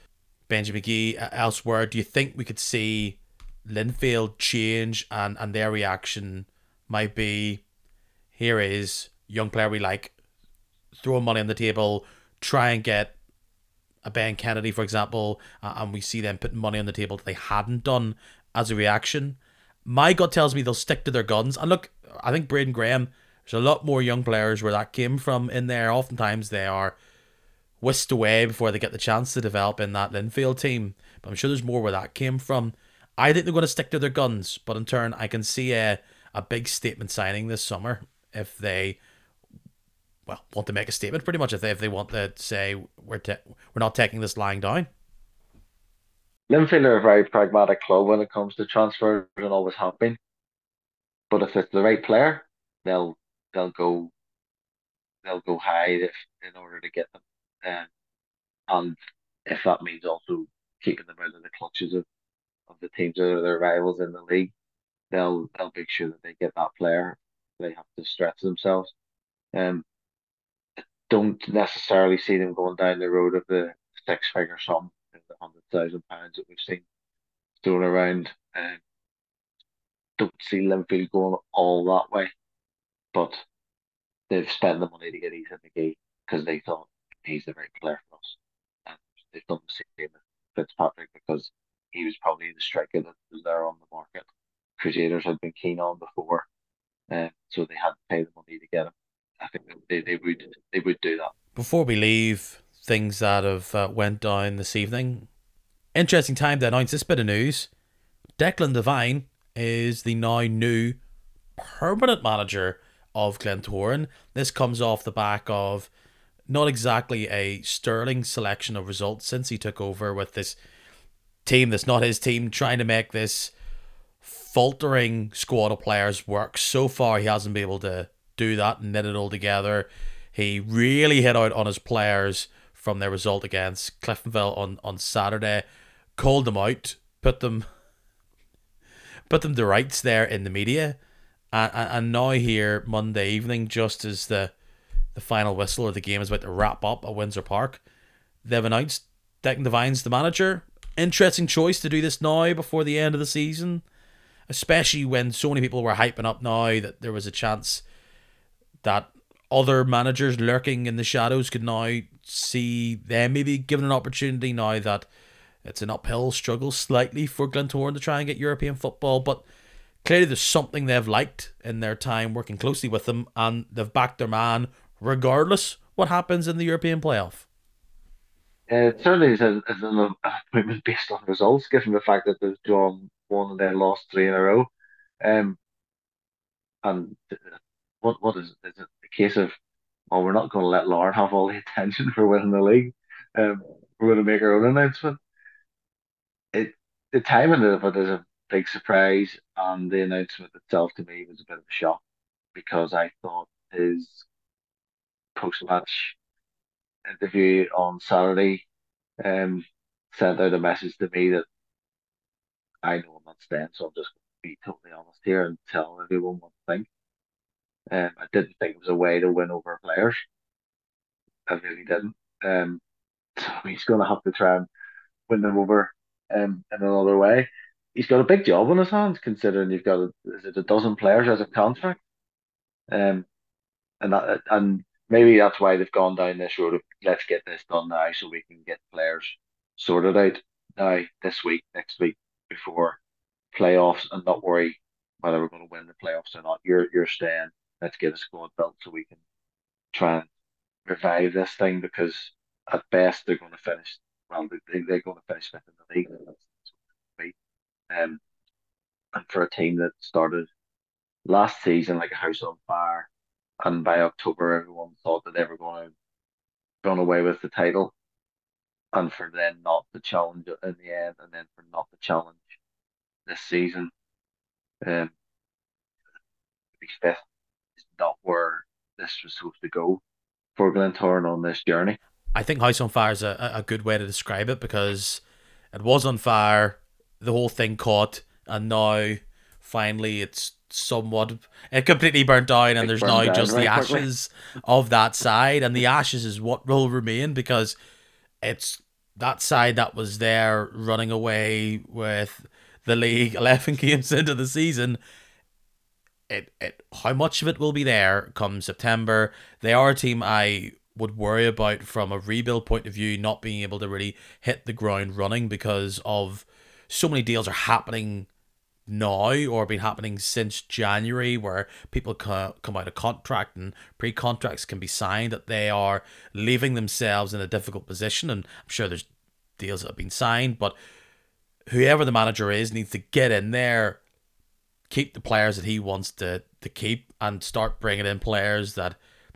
Benji McGee uh, elsewhere. Do you think we could see Linfield change and, and their reaction might be, here is young player we like, throw money on the table, try and get a Ben Kennedy, for example, uh, and we see them putting money on the table that they hadn't done as a reaction? My gut tells me they'll stick to their guns. And look, I think Braden Graham, there's a lot more young players where that came from in there. Oftentimes they are whisked away before they get the chance to develop in that Linfield team. But I'm sure there's more where that came from. I think they're going to stick to their guns. But in turn, I can see a, a big statement signing this summer if they, well, want to make a statement pretty much. If they, if they want to say, we're, te- we're not taking this lying down. Linfield are a very pragmatic club when it comes to transfers and always have been. But if it's the right player, they'll they'll go they'll go high if in order to get them, um, and if that means also keeping them out of the clutches of, of the teams that are their rivals in the league, they'll they'll make sure that they get that player. They have to stretch themselves. Um, don't necessarily see them going down the road of the six-figure sum, the hundred thousand pounds that we've seen thrown around. Um, don't see Linfield going all that way. But they've spent the money to get Ethan McGee because they thought he's the right player for us. And they've done the same with Fitzpatrick because he was probably the striker that was there on the market. Crusaders had been keen on before, um, so they had to pay the money to get him. I think they, they would they would do that. Before we leave, things that have uh, went down this evening. Interesting time to announce this bit of news. Declan Devine is the now new permanent manager of Glentoran. This comes off the back of not exactly a sterling selection of results since he took over with this team that's not his team, trying to make this faltering squad of players work. So far, he hasn't been able to do that and knit it all together. He really hit out on his players from their result against Cliftonville on, on Saturday, called them out, put them put them to rights there in the media, and, and, and now here Monday evening, just as the the final whistle of the game is about to wrap up at Windsor Park, they've announced Declan Devine's the manager. Interesting choice to do this now before the end of the season, especially when so many people were hyping up now that there was a chance that other managers lurking in the shadows could now see them maybe given an opportunity now that it's an uphill struggle slightly for Glentoran to try and get European football. But clearly there's something they've liked in their time working closely with them, and they've backed their man regardless what happens in the European playoff. Uh, it certainly is, a, is an appointment based on results, given the fact that they've drawn one and then lost three in a row. Um, and what what is it? Is it a case of, oh, we're not going to let Lauren have all the attention for winning the league? Um, we're going to make our own announcement. It the timing of it is a big surprise, and the announcement itself to me was a bit of a shock because I thought his post-match interview on Saturday um, sent out a message to me that I know I'm not staying, so I'm just going to be totally honest here and tell everyone what I think. Um, I didn't think it was a way to win over players. I really didn't. Um, so he's going to have to try and win them over um, in another way. He's got a big job on his hands, considering you've got a, is it a dozen players as a contract, um, and that and maybe that's why they've gone down this road of let's get this done now so we can get players sorted out now this week, next week before playoffs, and not worry whether we're going to win the playoffs or not. You're you're staying. Let's get a squad built so we can try and revive this thing because at best they're going to finish. Well, they, they're going to finish fifth in the league. That's, that's what it um, and for a team that started last season like a house on fire, and by October everyone thought that they were going to run away with the title, and for then not to challenge it in the end, and then for not to challenge this season, um, to be fifth is not where this was supposed to go for Glentoran on this journey. I think House on Fire is a, a good way to describe it because it was on fire, the whole thing caught, and now finally it's somewhat it completely burnt down, and It there's burned now down just the very quickly. ashes of that side, and the ashes is what will remain because it's that side that was there running away with the league eleven games into the season. It, it how much of it will be there come September. They are a team I would worry about from a rebuild point of view, not being able to really hit the ground running because of so many deals are happening now or been happening since January where people co- come out of contract and pre-contracts can be signed that they are leaving themselves in a difficult position. And I'm sure there's deals that have been signed, but whoever the manager is needs to get in there, keep the players that he wants to, to keep, and start bringing in players that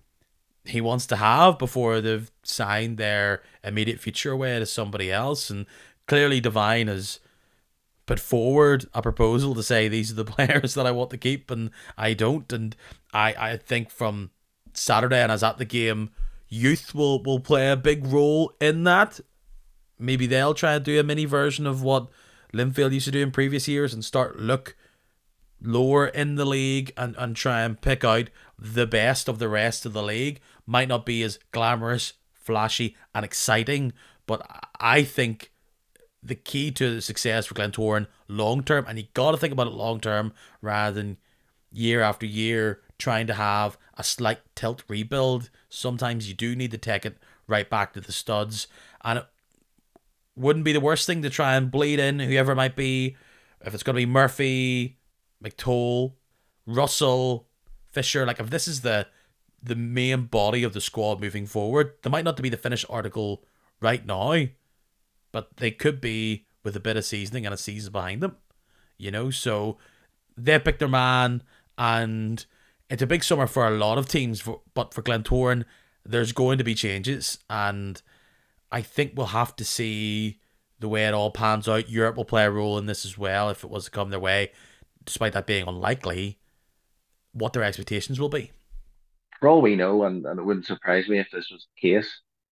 he wants to have before they've signed their immediate future away to somebody else. And clearly Devine has put forward a proposal to say these are the players that I want to keep and I don't. And I, I think from Saturday, and I was at the game, youth will, will play a big role in that. Maybe they'll try and do a mini version of what Linfield used to do in previous years and start look lower in the league and, and try and pick out the best of the rest of the league. Might not be as glamorous, flashy and exciting, but I think the key to the success for Glentoran long term, and you got to think about it long term rather than year after year trying to have a slight tilt rebuild. Sometimes you do need to take it right back to the studs, and it wouldn't be the worst thing to try and bleed in whoever it might be. If it's going to be Murphy, McToll, Russell, Fisher, like if this is the the main body of the squad moving forward, they might not be the finished article right now, but they could be with a bit of seasoning and a season behind them, you know. So they picked their man, and it's a big summer for a lot of teams. For, but for Glentoran, there's going to be changes, and I think we'll have to see the way it all pans out. Europe will play a role in this as well if it was to come their way, despite that being unlikely. What their expectations will be. For all we know, and, and it wouldn't surprise me if this was the case,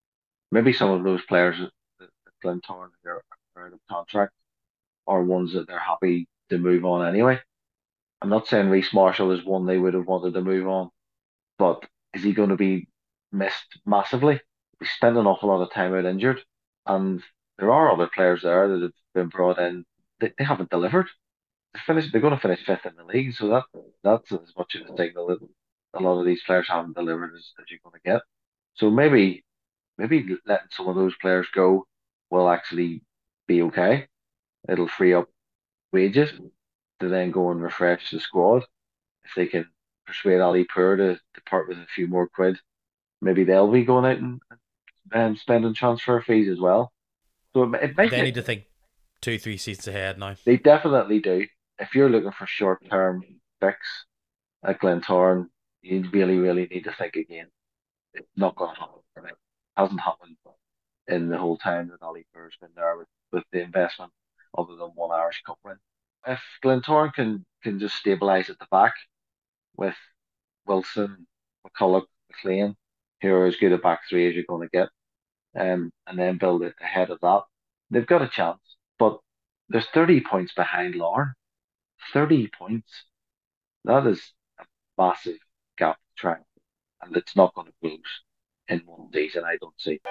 maybe some of those players that that Glentoran are, are out of contract are ones that they're happy to move on anyway. I'm not saying Reece Marshall is one they would have wanted to move on, but is he going to be missed massively? He spent an awful lot of time out injured, and there are other players there that have been brought in. They, they haven't delivered. They finished. They're going to finish fifth in the league, so that that's as much of a signal that a lot of these players haven't delivered as, as you're going to get. So maybe maybe letting some of those players go will actually be okay. It'll free up wages to then go and refresh the squad. If they can persuade Ali Pur to, to part with a few more quid, maybe they'll be going out and, and spending transfer fees as well. So it, it might They be, need to think two, three seasons ahead now. they definitely do. If you're looking for short term fix at Glentoran, you really, really need to think again. It's not going to happen for me. It hasn't happened in the whole time that Ali Pur's been there with, with the investment, other than one Irish Cup win. If Glentoran can can just stabilise at the back with Wilson, McCulloch, McLean, who are as good a back three as you're going to get, um, and then build it ahead of that, they've got a chance. But there's thirty points behind Lauren. thirty points. That is a massive gap to try, and it's not going to close in one season, I don't see.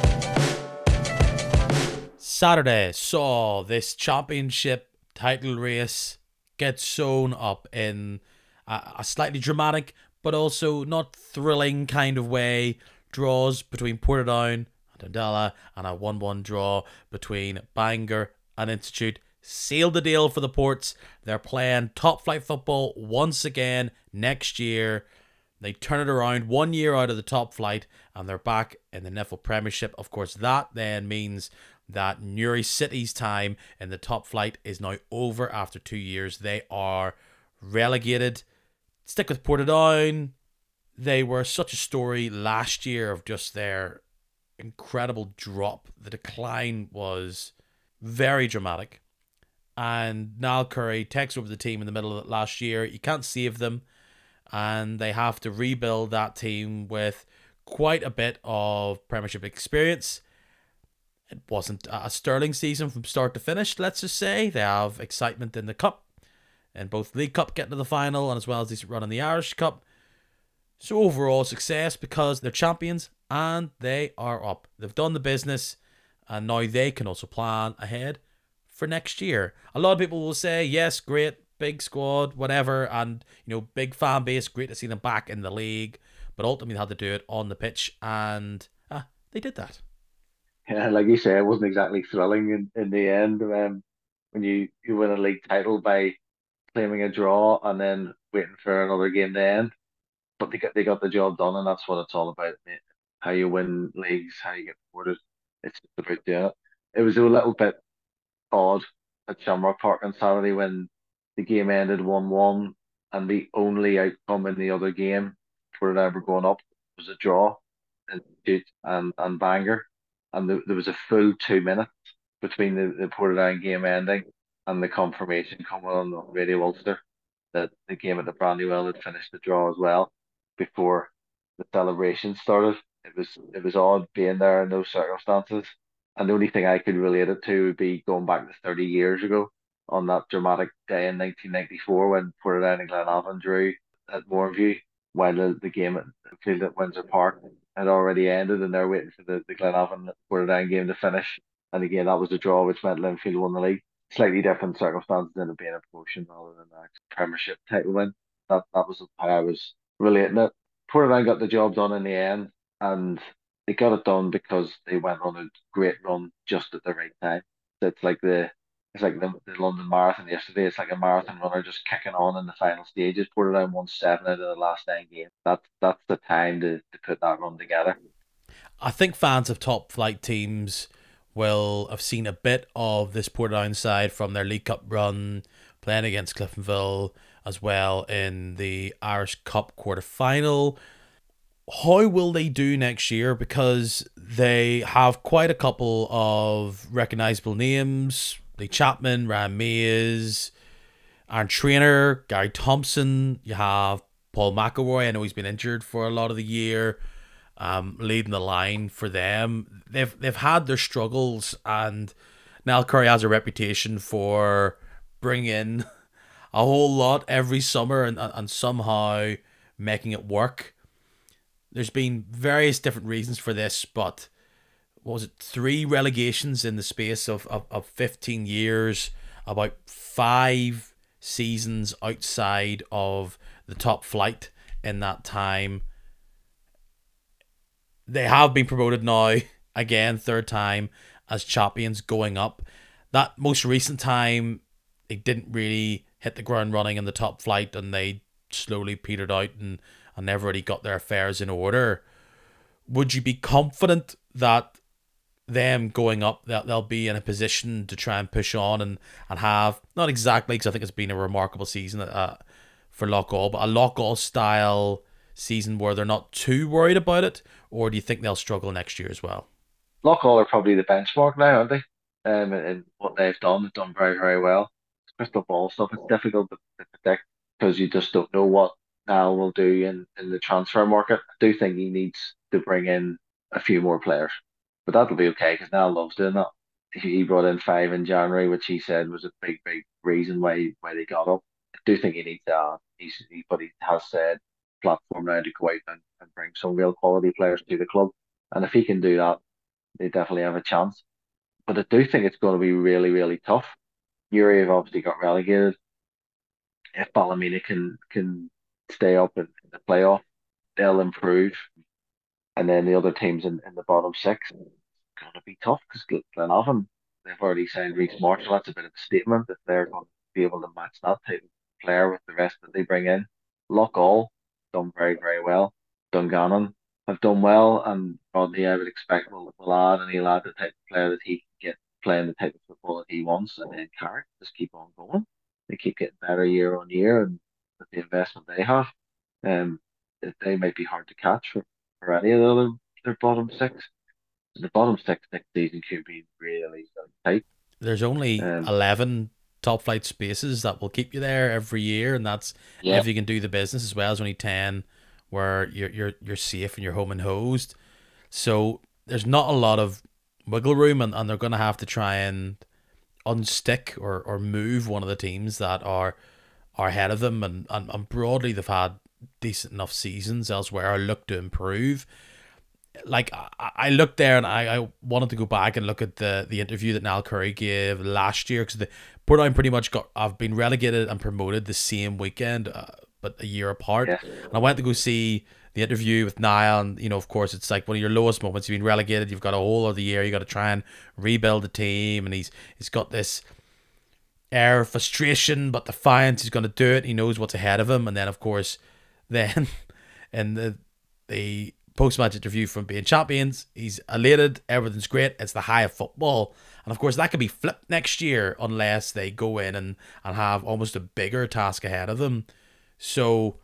Saturday saw this championship title race get sewn up in a, a slightly dramatic but also not thrilling kind of way. Draws between Portadown and Dundalk and a one one draw between Bangor and Institute sealed the deal for the Ports. They're playing top flight football once again next year. They turn it around one year out of the top flight and they're back in the N F L Premiership. Of course, that then means that Newry City's time in the top flight is now over after two years. They are relegated. Stick with Portadown. They were such a story last year of just their incredible drop. The decline was very dramatic. And Niall Curry takes over the team in the middle of it last year. You can't save them. And they have to rebuild that team with quite a bit of Premiership experience. It wasn't a sterling season from start to finish, let's just say. They have excitement in the Cup, and both League Cup getting to the final, and as well as decent run in the Irish Cup. So overall success because they're champions and they are up. They've done the business, and now they can also plan ahead for next year. A lot of people will say, yes, great, big squad, whatever, and you know, big fan base, great to see them back in the league, but ultimately they had to do it on the pitch, and ah, they did that. Yeah, like you say, it wasn't exactly thrilling in, in the end. Um, when you, you win a league title by claiming a draw and then waiting for another game to end. But they got they got the job done, and that's what it's all about, mate. How you win leagues, how you get promoted. It's just about doing it. It was a little bit odd at Shamrock Park on Saturday when the game ended one one, and the only outcome in the other game for it ever going up was a draw in Institute and, and Bangor. And there, there was a full two minutes between the, the Portadown game ending and the confirmation coming on the Radio Ulster that the game at the Brandywell had finished the draw as well before the celebration started. It was it was odd being there in those circumstances. And the only thing I could relate it to would be going back to thirty years ago on that dramatic day in nineteen ninety-four when Portadown and Glenavon drew at Moorview while the, the game at the field at Windsor Park had already ended and they're waiting for the, the Glenavon Portadown game to finish. And again, that was a draw which meant Linfield won the league. Slightly different circumstances than it being a promotion rather than a Premiership title win. That that was how I was relating it. Portadown got the job done in the end, and they got it done because they went on a great run just at the right time. It's like the it's like the, the London Marathon yesterday. It's like a marathon runner just kicking on in the final stages. Portadown won seven out of the last nine games. That's that's the time to, to put that run together. I think fans of top flight teams will have seen a bit of this Portadown side from their League Cup run, playing against Cliftonville as well in the Irish Cup quarter final. How will they do next year? Because they have quite a couple of recognisable names. Lee Chapman, Ryan Mays, Aaron Trainer, Gary Thompson. You have Paul McElroy. I know he's been injured for a lot of the year. um, leading the line for them. They've they've had their struggles, and Niall Curry has a reputation for bringing in a whole lot every summer and, and somehow making it work. There's been various different reasons for this, but what was it, three relegations in the space of, of, of fifteen years, about five seasons outside of the top flight in that time. They have been promoted now, again, third time as champions going up. That most recent time, they didn't really hit the ground running in the top flight and they slowly petered out and, and never really got their affairs in order. Would you be confident that them going up, that they'll be in a position to try and push on and, and have, not exactly, because I think it's been a remarkable season uh, for Loughgall, but a Loughgall style season where they're not too worried about it, or do you think they'll struggle next year as well? Loughgall are probably the benchmark now, aren't they? Um, and, and what they've done, they've done very, very well. Crystal ball stuff, it's difficult to, to predict because you just don't know what Niall will do in, in the transfer market. I do think he needs to bring in a few more players, but that'll be okay because Niall loves doing that. He he brought in five in January, which he said was a big, big reason why why they got up. I do think he needs to add. He's, he, but he has said platform now to go out and, and bring some real quality players to the club. And if he can do that, they definitely have a chance. But I do think it's going to be really, really tough. Uri have obviously got relegated. If Ballymena can can stay up in, in the playoff, they'll improve. And then the other teams in, in the bottom six, it's going to be tough because Glenavon, they've already signed Reece Marshall. That's a bit of a statement if they're going to be able to match that type of player with the rest that they bring in. All done very, very well. Dungannon have done well, and Rodney, I would expect, will, will add, and he'll add the type of player that he can get playing the type of football that he wants, and then Carrick just keep on going. They keep getting better year on year, and with the investment they have, um, they might be hard to catch for, for any of the other their bottom six. The bottom six next season could be really, really tight. There's only Um, eleven top flight spaces that will keep you there every year, and that's yeah, if you can do the business as well. As only ten where you're you're you're safe and you're home and hosed. So there's not a lot of wiggle room, and, and they're going to have to try and unstick or, or move one of the teams that are are ahead of them. And, and, and broadly, they've had decent enough seasons elsewhere or look to improve. Like, I, I looked there and I, I wanted to go back and look at the, the interview that Niall Curry gave last year because the Portadown pretty much got, I've been relegated and promoted the same weekend, uh, but a year apart. yeah, And I went to go see the interview with Niall, and you know, of course, it's like one of your lowest moments. You've been relegated, you've got a whole other year, you got to try and rebuild the team, and he's he's got this air of frustration but defiance. He's going to do it. He knows what's ahead of him, and then of course, then in the the post match interview from being champions, he's elated. Everything's great. It's the high of football, and of course, that could be flipped next year unless they go in and and have almost a bigger task ahead of them. So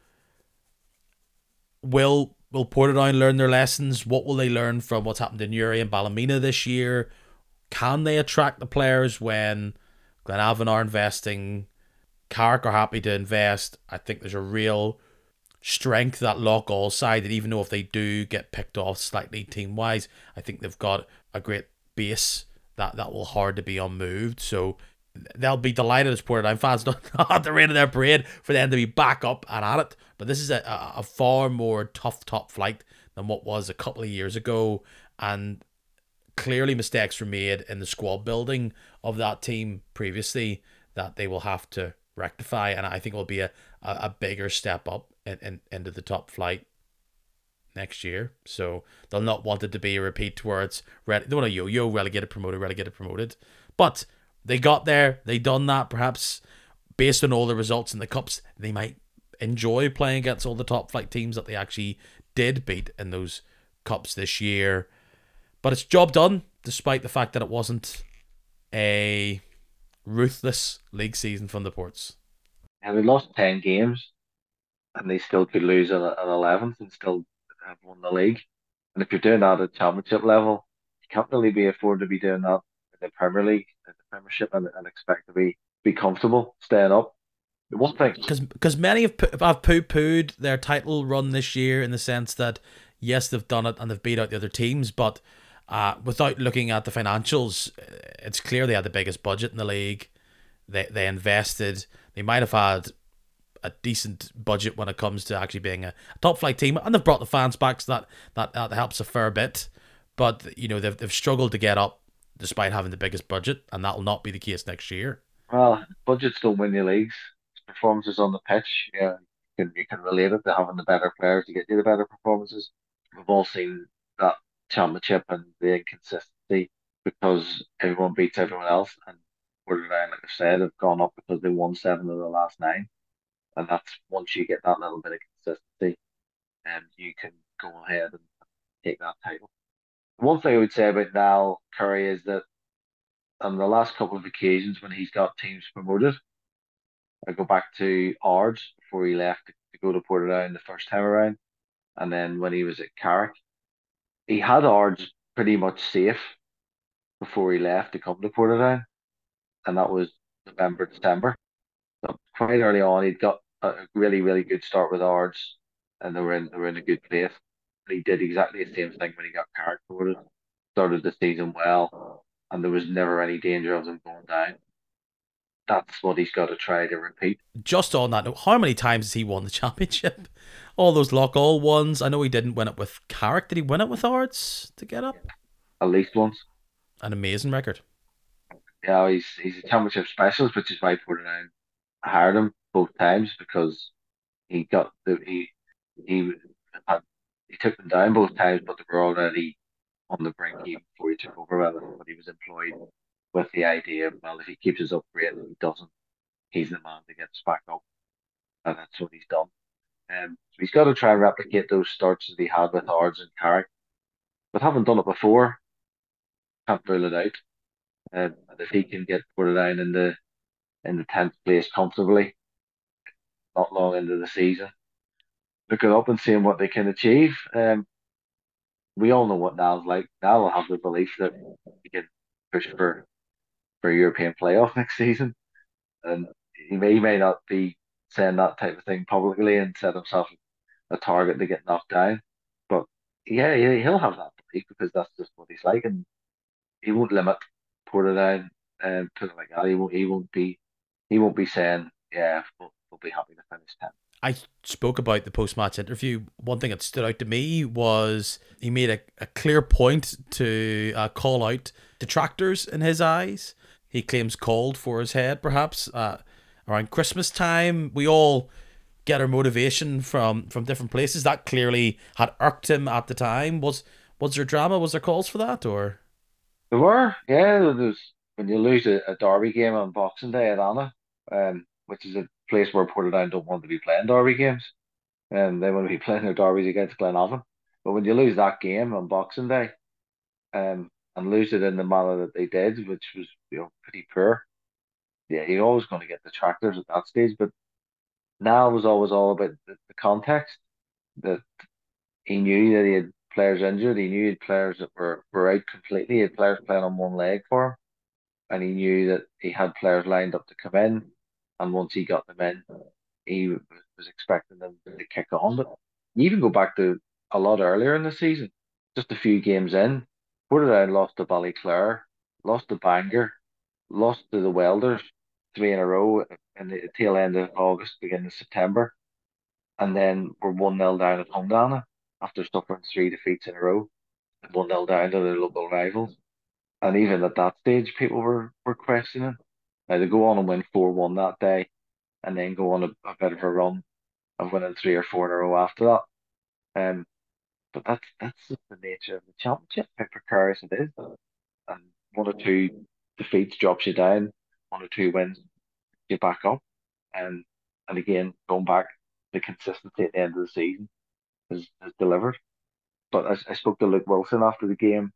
will will Portadown learn their lessons? What will they learn from what's happened in Uri and Ballymena this year? Can they attract the players when Glenavon are investing? Carrick are happy to invest. I think there's a real strength that Loughgall side that even though if they do get picked off slightly team wise, I think they've got a great base that that will hard to be unmoved. So they'll be delighted as Portadown fans not at the rate of their parade for them to be back up and at it. But this is a, a far more tough top flight than what was a couple of years ago, and clearly mistakes were made in the squad building of that team previously that they will have to rectify, and I think it will be a, a, a bigger step up in, in, into the top flight next year. So they'll not want it to be a repeat where it's re- they want to yo-yo, relegated, promoted, relegated, promoted. But they got there, they done that. Perhaps based on all the results in the cups, they might enjoy playing against all the top flight teams that they actually did beat in those cups this year. But it's job done, despite the fact that it wasn't a ruthless league season from the Ports. and they lost ten games, and they still could lose at, at eleventh and still have won the league. And if you're doing that at championship level, you can't really be afford to be doing that in the Premier League, in the Premiership, and, and expect to be be comfortable staying up. The one thing, Because because many have, have poo pooed their title run this year in the sense that, Yes, they've done it and they've beat out the other teams, but uh, without looking at the financials, it's clear they had the biggest budget in the league. They they invested. They might have had a decent budget when it comes to actually being a, top flight team, and they've brought the fans back, so that, that that helps a fair bit. But you know they've they've struggled to get up despite having the biggest budget, and that will not be the case next year. Well, budgets don't win you leagues. It's performances on the pitch. Yeah, you can you can relate it to having the better players to get you the better performances. We've all seen that championship and the inconsistency because everyone beats everyone else. And Portadown, like I said, have gone up because they won seven of the last nine. And that's once you get that little bit of consistency, and you can go ahead and take that title. One thing I would say about Niall Curry is that on the last couple of occasions when he's got teams promoted, I go back to Ards before he left to, to go to Portadown the first time around, and then when he was at Carrick, he had Ards pretty much safe before he left to come to Portadown, and that was November, December. So quite early on, he'd got a really, really good start with Ards, and they were in they were in a good place. And he did exactly the same thing when he got Carrick promoted. Started the season well, and there was never any danger of them going down. That's what he's got to try to repeat. Just on that note, how many times has he won the championship? All those lock all ones. I know he didn't win it with Carrick. Did he win it with Ards to get up? At least once. An amazing record. Yeah, he's he's a championship specialist, which is why Portadown hired him both times because he got the he he had he took them down both times, but they were already on the brink even before he took over. Well, but he was employed with the idea, of, well, if he keeps his upgrade and he doesn't, he's the man to get us back up, and that's what he's done. Um, so he's got to try and replicate those starts that he had with Ards and Carrick, but having done it before, can't rule it out. Um, and if he can get Portadown in the in the tenth place comfortably, not long into the season, looking up and seeing what they can achieve. Um, we all know what Niall's like. Niall will have the belief that he can push for for a European playoff next season, and he may he may not be saying that type of thing publicly and set himself a target to get knocked down, but yeah, yeah, he'll have that belief because that's just what he's like, and he won't limit Portadown and put it like that. He won't. He won't be. He won't be saying, "Yeah, we'll, we'll be happy to finish tenth." I spoke about the post match interview. One thing that stood out to me was he made a, a clear point to uh, call out detractors in his eyes. He claims cold for his head, perhaps. Uh, around Christmas time, we all get our motivation from, from different places. That clearly had irked him at the time. Was was there drama? Was there calls for that? Or There were, yeah. There's when you lose a, a derby game on Boxing Day at Anna, um, which is a place where Portadown don't want to be playing derby games, and they want to be playing their derbies against Glenavon. But when you lose that game on Boxing Day, um, and lose it in the manner that they did, which was you know pretty poor, yeah, you're always going to get detractors at that stage. But now it was always all about the, the context that he knew that he had players injured. He knew he had players that were, were out completely. He had players playing on one leg for him. And he knew that he had players lined up to come in. And once he got them in, he was expecting them to kick on. But you even go back to a lot earlier in the season, just a few games in. Portadown lost to Ballyclare, lost to Bangor, lost to the Welders three in a row in the tail end of August, beginning of September, and then we're one nil down at home down after suffering three defeats in a row, one nil down to their local rivals. And even at that stage, people were, were questioning. Now they go on and win four one that day, and then go on a, a bit of a run of winning three or four in a row after that. Um, but that's that's just the nature of the championship, how precarious it is. And one or two defeats drops you down, one or two wins you back up. And and again, going back, the consistency at the end of the season has, has delivered. But I, I spoke to Luke Wilson after the game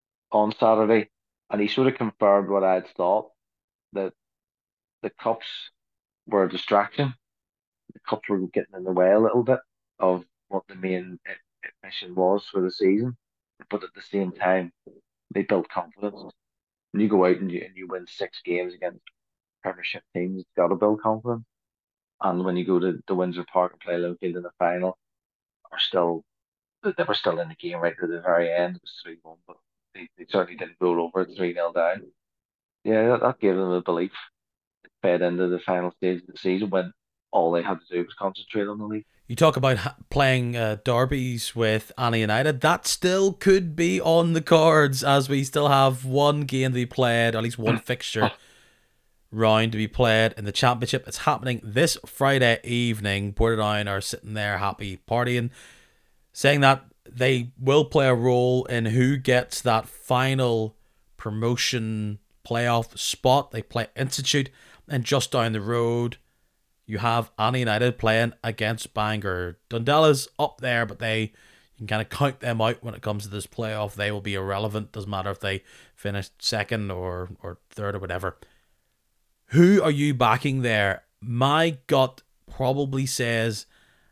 on Saturday, and he sort of confirmed what I had thought that the cups were a distraction. The cups were getting in the way a little bit of what the main mission was for the season. But at the same time, they built confidence. When you go out and you, and you win six games against Premiership teams, it's got to build confidence. And when you go to, to Windsor Park and play Linfield in the final, are still They they were still in the game right to the very end. It was three one, but they, they certainly didn't roll over three nil down. Yeah, that, that gave them a belief fed into the final stage of the season when all they had to do was concentrate on the league. You talk about ha- playing uh, derbies with Anna United. That still could be on the cards as we still have one game to be played, or at least one fixture round to be played in the championship. It's happening this Friday evening. Portadown are sitting there happy partying, saying that they will play a role in who gets that final promotion playoff spot. They play Institute, and just down the road you have Anna United playing against Bangor. Dundella's up there, but they, you can kind of count them out when it comes to this playoff. They will be irrelevant. Doesn't matter if they finish second or, or third or whatever. Who are you backing there? My gut probably says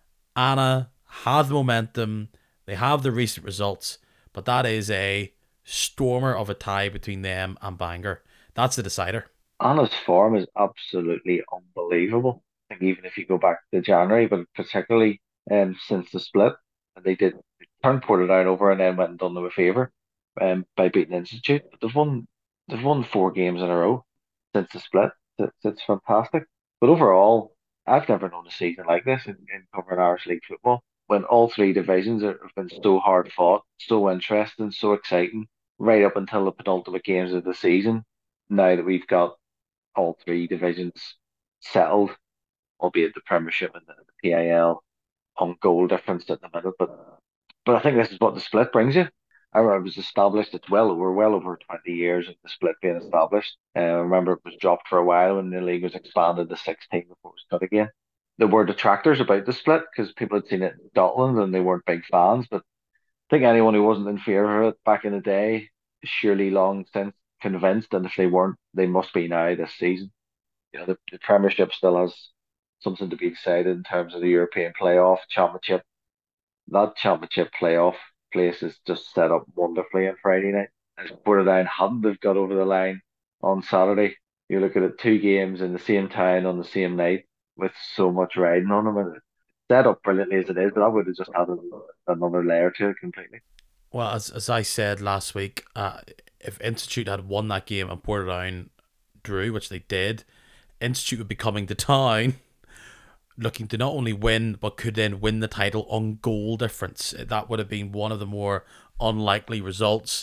Anna have the momentum. They have the recent results, but that is a stormer of a tie between them and Bangor. That's the decider. Anna's form is absolutely unbelievable. I think even if you go back to January, but particularly um, since the split, they did they turned Portadown over and then went and done them a favour um, by beating Institute. But they've won they've won four games in a row since the split. It's, it's fantastic. But overall, I've never known a season like this in, in covering Irish League football when all three divisions are, have been so hard fought, so interesting, so exciting, right up until the penultimate games of the season. Now that we've got all three divisions settled, albeit the Premiership and the, the P I L on goal difference at the minute. But but I think this is what the split brings you. I remember it was established. It's well over well over twenty years of the split being established. Uh, I remember it was dropped for a while when the league was expanded to sixteen before it was cut again. There were detractors about the split because people had seen it in Scotland and they weren't big fans. But I think anyone who wasn't in favour of it back in the day is surely long since convinced. And if they weren't, they must be now this season. You know, the, the Premiership still has something to be decided in terms of the European playoff championship. That championship playoff place is just set up wonderfully on Friday night. As Portadown hadn't have got over the line on Saturday, you look at it, two games in the same town on the same night with so much riding on them, and it's set up brilliantly as it is. But I would have just added another layer to it completely. Well, as as I said last week, uh, if Institute had won that game and Portadown drew, which they did, Institute would be coming to town looking to not only win, but could then win the title on goal difference. That would have been one of the more unlikely results.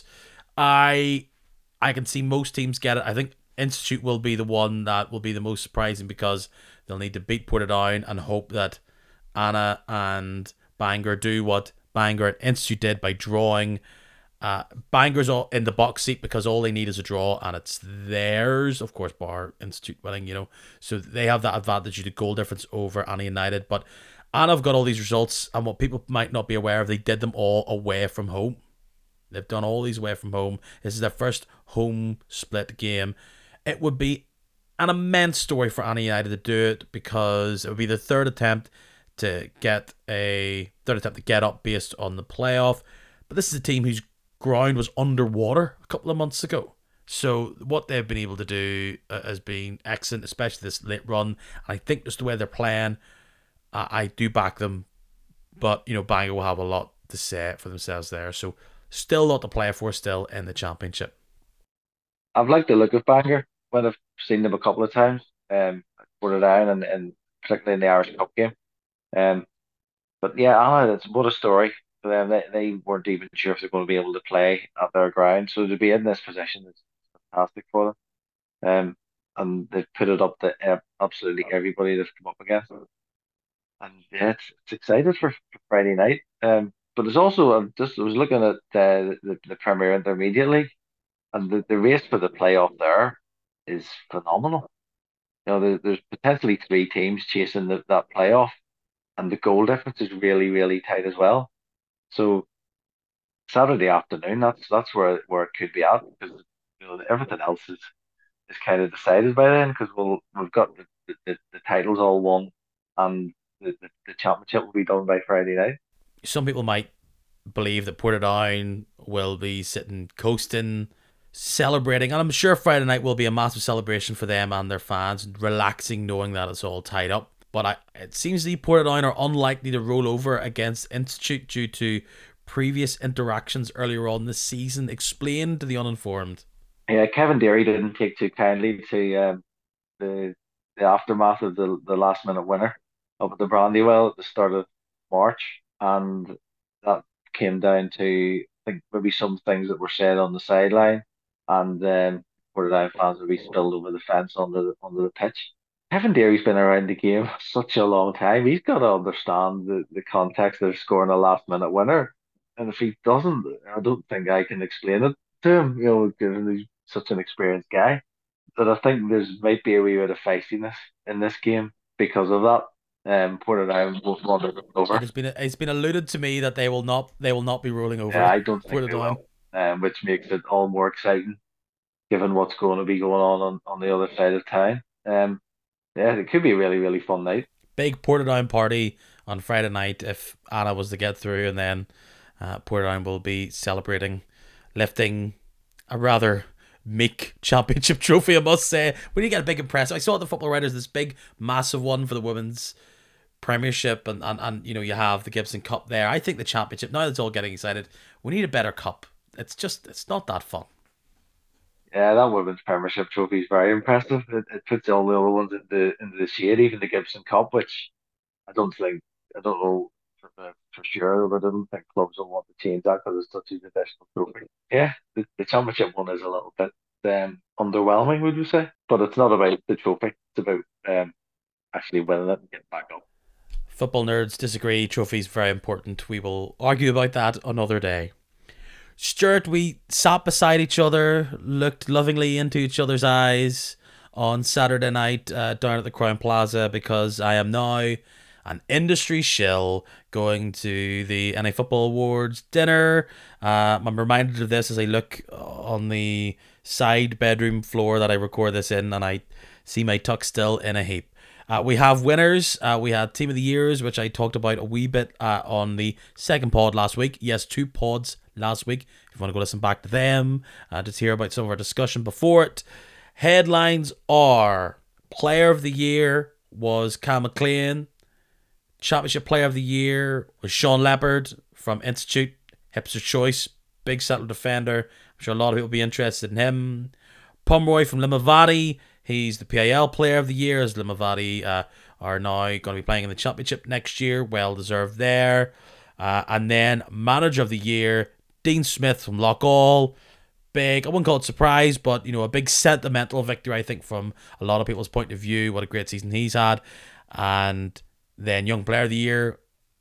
I I can see most teams get it. I think Institute will be the one that will be the most surprising because they'll need to beat Portadown and hope that Anna and Bangor do what Bangor and Institute did by drawing. Uh, Bangor's all in the box seat because all they need is a draw and it's theirs, of course, bar Institute winning, you know. So they have that advantage due to goal difference over Anna United. But Anna have got all these results, and what people might not be aware of, they did them all away from home. They've done all these away from home. This is their first home split game. It would be an immense story for Anna United to do it because it would be the third attempt to get a third attempt to get up based on the playoff. But this is a team whose ground was underwater a couple of months ago. So what they've been able to do uh, has been excellent, especially this late run. And I think just the way they're playing, uh, I do back them. But, you know, Bangor will have a lot to say for themselves there. So still a lot to play for still in the championship. I've liked the look of Bangor when I've seen them a couple of times. Um, Portadown and, and particularly in the Irish Cup game. Um, but yeah, Anna, it's what a story for them. They, they weren't even sure if they're going to be able to play at their ground. So to be in this position is fantastic for them. Um, and they've put it up to uh, absolutely everybody they've come up against. And yeah, it's, it's excited for, for Friday night. Um, but there's also I'm just I was looking at uh, the the Premier Intermediate League, and the, the race for the playoff there is phenomenal. You know, there, there's potentially three teams chasing the, that playoff, and the goal difference is really really tight as well. So Saturday afternoon, that's that's where where it could be at because you know everything else is is kind of decided by then because we'll we've got the, the, the, the titles all won and the, the, the championship will be done by Friday night. Some people might believe that Portadown will be sitting coasting, celebrating, and I'm sure Friday night will be a massive celebration for them and their fans, relaxing knowing that it's all tied up. But I, it seems the Portadown are unlikely to roll over against Institute due to previous interactions earlier on this season? Explain to the uninformed. Yeah, Kevin Deary didn't take too kindly to um, the the aftermath of the the last minute winner up at the Brandywell at the start of March, and that came down to I think maybe some things that were said on the sideline, and then Portadown fans would be spilled over the fence onto the onto the pitch. Kevin Deary's been around the game such a long time. He's got to understand the, the context of scoring a last minute winner. And if he doesn't, I don't think I can explain it to him, you know, given he's such an experienced guy. But I think there's might be a wee bit of feistiness in this game because of that. Um, Portadown both wanted it It over. has been it's been alluded to me that they will not they will not be rolling Yeah, over I don't think they Portadown. will, um, which makes it all more exciting given what's going to be going on on, on the other side of town. Um, yeah, it could be a really, really fun night. Big Portadown party on Friday night if Anna was to get through, and then uh, Portadown will be celebrating lifting a rather meek championship trophy, I must say. We need to get a big impress. I saw at the Football Writers this big, massive one for the women's premiership, and, and, and you know, you have the Gibson Cup there. I think the championship, now that's all getting excited, we need a better cup. It's just, it's not that fun. Yeah, that women's Premiership trophy is very impressive. It, it puts all the other ones into into the shade, even the Gibson Cup, which I don't think I don't know for, for for sure, but I don't think clubs will want to change that because it's such a traditional trophy. Yeah, the, the championship one is a little bit um, underwhelming, would you say? But it's not about the trophy; it's about um, actually winning it and getting back up. Football nerds disagree. Trophy's very important. We will argue about that another day. Stuart, we sat beside each other, looked lovingly into each other's eyes on Saturday night uh, down at the Crown Plaza because I am now an industry shill going to the N A Football Awards dinner. Uh, I'm reminded of this as I look on the side bedroom floor that I record this in, and I see my tuck still in a heap. Uh, we have winners. Uh, we had Team of the Years, which I talked about a wee bit uh, on the second pod last week. Yes, two pods last week. If you want to go listen back to them, uh, just hear about some of our discussion before it. Headlines are Player of the Year was Cal McLean. Championship Player of the Year was Sean Leopard from Institute. Hipster Choice, big settled defender. I'm sure a lot of people will be interested in him. Pomeroy from Limavady. He's the P I L Player of the Year, as Limavady uh, are now going to be playing in the Championship next year. Well deserved there. Uh, and then Manager of the Year, Dean Smith from Loughgall. Big, I wouldn't call it surprise, but you know, a big sentimental victory, I think, from a lot of people's point of view. What a great season he's had. And then Young Player of the Year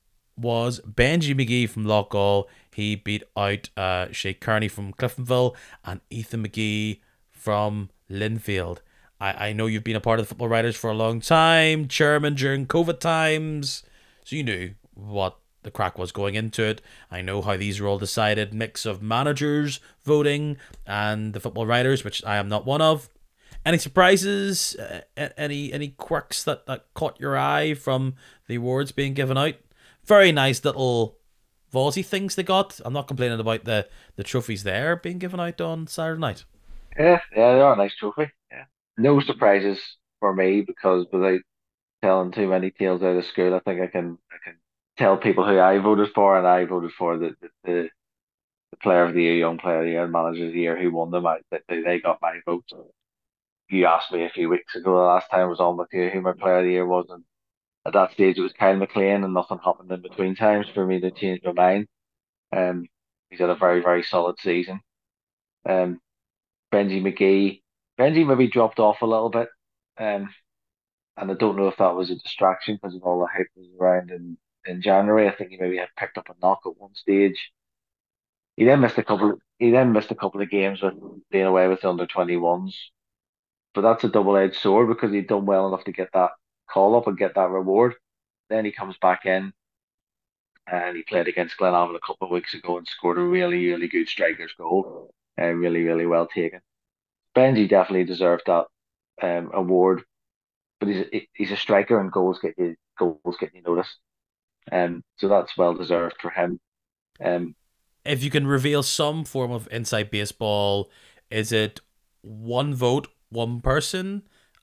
was Benji McGee from Loughgall. He beat out uh, Shay Kearney from Cliftonville and Ethan McGee from Linfield. I, I know you've been a part of the Football Writers for a long time, chairman during COVID times, so you knew what the crack was going into it. I know how these are all decided, mix of managers voting and the Football Writers, which I am not one of. Any surprises? Uh, any any quirks that, that caught your eye from the awards being given out? Very nice little Vossy things they got. I'm not complaining about the, the trophies there being given out on Saturday night. Yeah, yeah, they are a nice trophy. Yeah, no surprises for me because without telling too many tales out of school, I think I can I can tell people who I voted for, and I voted for the the, the, the player of the year, young player of the year, and manager of the year who won them. I, they, they got my vote. You asked me a few weeks ago, the last time I was on with you, who my player of the year was, and at that stage it was Kyle McLean, and nothing happened in between times for me to change my mind. Um, he's had a very very solid season. Um, Benji McGee, Benji maybe dropped off a little bit. Um, and I don't know if that was a distraction because of all the hype that was around in, in January. I think he maybe had picked up a knock at one stage. He then missed a couple. He then missed a couple of games with being away with the under twenty ones. But that's a double edged sword because he'd done well enough to get that call up and get that reward. Then he comes back in and he played against Glenavon a couple of weeks ago and scored a really really good striker's goal. Uh, really really well taken. Benji definitely deserved that um, award, but he's he's a striker and goals get you goals get you noticed. Um, so that's well deserved for him. Um, If you can reveal some form of inside baseball, is it one vote, one person?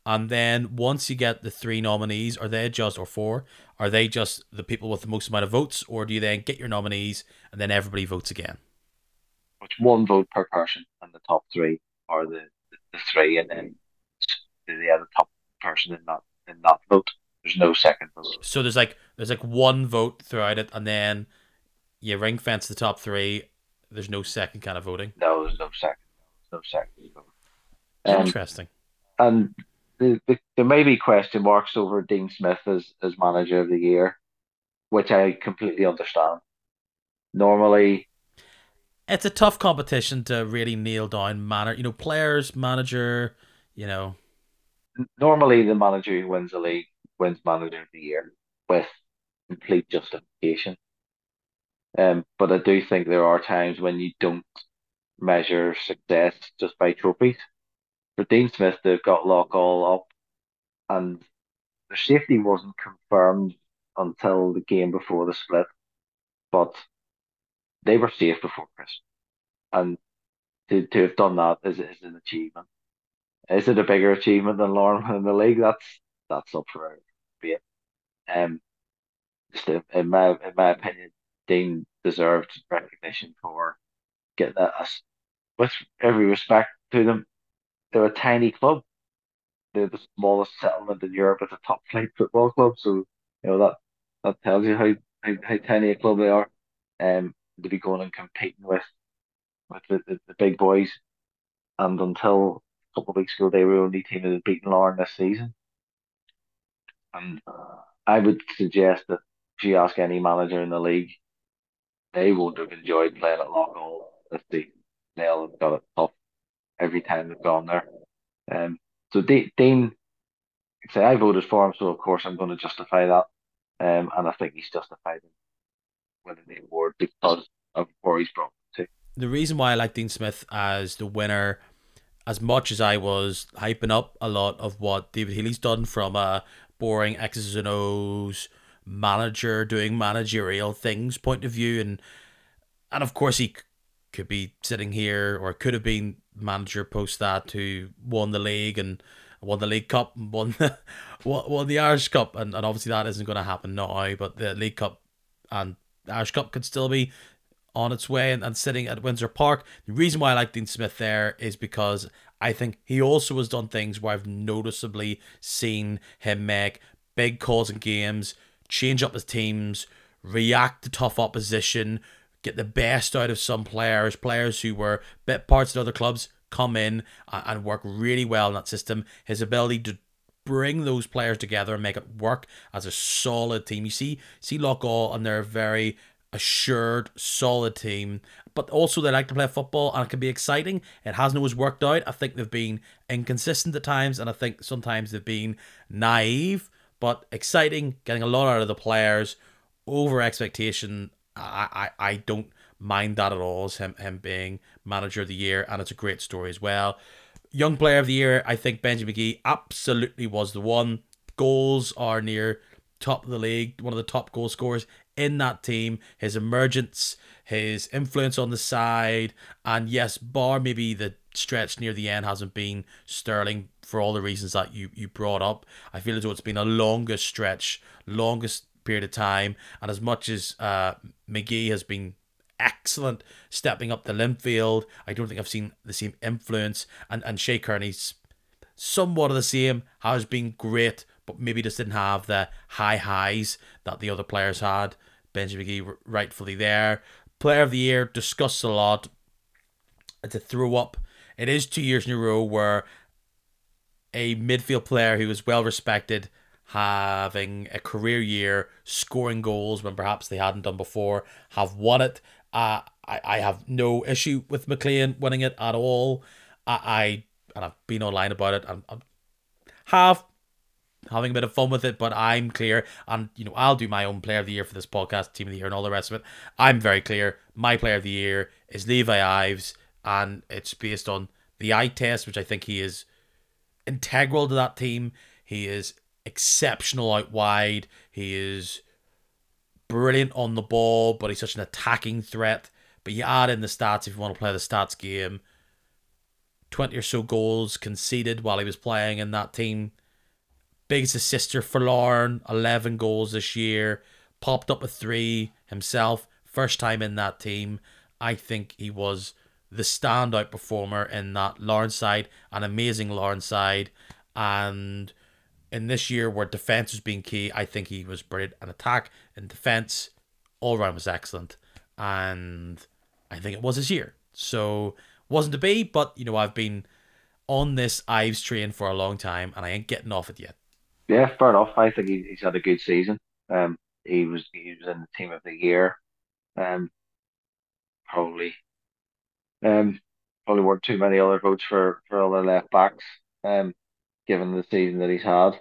And then once you get the three nominees, are they just, or four, are they just the people with the most amount of votes, or do you then get your nominees and then everybody votes again? It's one vote per person, and the top three are the, the, the three, and then the other top person in that in that vote. There's no second vote. So there's like there's like one vote throughout it, and then you ring fence the top three. There's no second kind of voting. No, there's no second. No second vote. Um, Interesting. and the, the, there may be question marks over Dean Smith as as manager of the year, which I completely understand. Normally, It's a tough competition to really nail down manner. You know, players, manager. You know, normally the manager who wins the league wins manager of the year with complete justification. Um, but I do think there are times when you don't measure success just by trophies. For Dean Smith, they've got lock all up, and their safety wasn't confirmed until the game before the split, but they were safe before Christmas. And to, to have done that is, is an achievement. Is it a bigger achievement than Lorne in the league? That's that's up for debate. Um, just in, in my in my opinion, Dean deserved recognition for getting that. With every respect to them, they're a tiny club. They're the smallest settlement in Europe as a top flight football club. So you know that that tells you how, how, how tiny a club they are. Um, to be going and competing with with the, the, the big boys. And until a couple of weeks ago, they were the only team that had beaten Lauren this season. And I would suggest that if you ask any manager in the league, they won't have enjoyed playing at Loughgall this season. They'll have got it tough every time they've gone there. Um, so De- Dean, say I voted for him, so of course I'm going to justify that. Um, and I think he's justified in winning the award because of where he's brought to. the reason why I like Dean Smith as the winner, as much as I was hyping up a lot of what David Healy's done from a boring X's and O's manager doing managerial things point of view, and and of course he c- could be sitting here or could have been manager post that who won the league and won the League Cup and won the won won the Irish Cup, and, and obviously that isn't going to happen now, but the League Cup and Irish Cup could still be on its way and, and sitting at Windsor Park. The reason why I like Dean Smith there is because I think he also has done things where I've noticeably seen him make big calls in games, change up his teams, react to tough opposition, get the best out of some players, players who were bit parts at other clubs, come in and, and work really well in that system. His ability to bring those players together and make it work as a solid team. You see, see Loughgall and they're very assured, solid team, but also they like to play football and it can be exciting. It hasn't always worked out. I think they've been inconsistent at times, and I think sometimes they've been naive, but exciting, getting a lot out of the players, over expectation. I, I, I don't mind that at all as him, him being manager of the year, and it's a great story as well. Young player of the year, I think Benji McGee absolutely was the one. Goals are near top of the league, one of the top goal scorers in that team. His emergence, his influence on the side, and yes, bar maybe the stretch near the end hasn't been sterling for all the reasons that you, you brought up. I feel as though it's been a longest stretch, longest period of time, and as much as uh, McGee has been excellent stepping up the Linfield, I don't think I've seen the same influence, and, and Shea Kearney's somewhat of the same, has been great, but maybe just didn't have the high highs that the other players had. Benji McGee rightfully there. Player of the year, discussed a lot. To throw up, it is two years in a row where a midfield player who is well respected, having a career year, scoring goals when perhaps they hadn't done before, have won it. Uh, I, I have no issue with McLean winning it at all. I, I and I've been online about it. I'm, I'm have having a bit of fun with it, but I'm clear, and you know, I'll do my own player of the year for this podcast, team of the year, and all the rest of it. I'm very clear. My player of the year is Levi Ives, and it's based on the eye test, which I think he is integral to that team. He is exceptional out wide. He is brilliant on the ball, but he's such an attacking threat. But you add in the stats if you want to play the stats game. twenty or so goals conceded while he was playing in that team. Biggest sister for Lauren, eleven goals this year. Popped up with three himself. First time in that team. I think he was the standout performer in that Lauren side. An amazing Lauren side. And in this year where defence was being key, I think he was brilliant. An attack and defence, all round was excellent. And I think it was his year. So, wasn't to be, but, you know, I've been on this Ives train for a long time and I ain't getting off it yet. Yeah, fair enough. I think he, he's had a good season. Um, he was he was in the team of the year. Um, probably um probably weren't too many other votes for for other left backs. Um, given the season that he's had,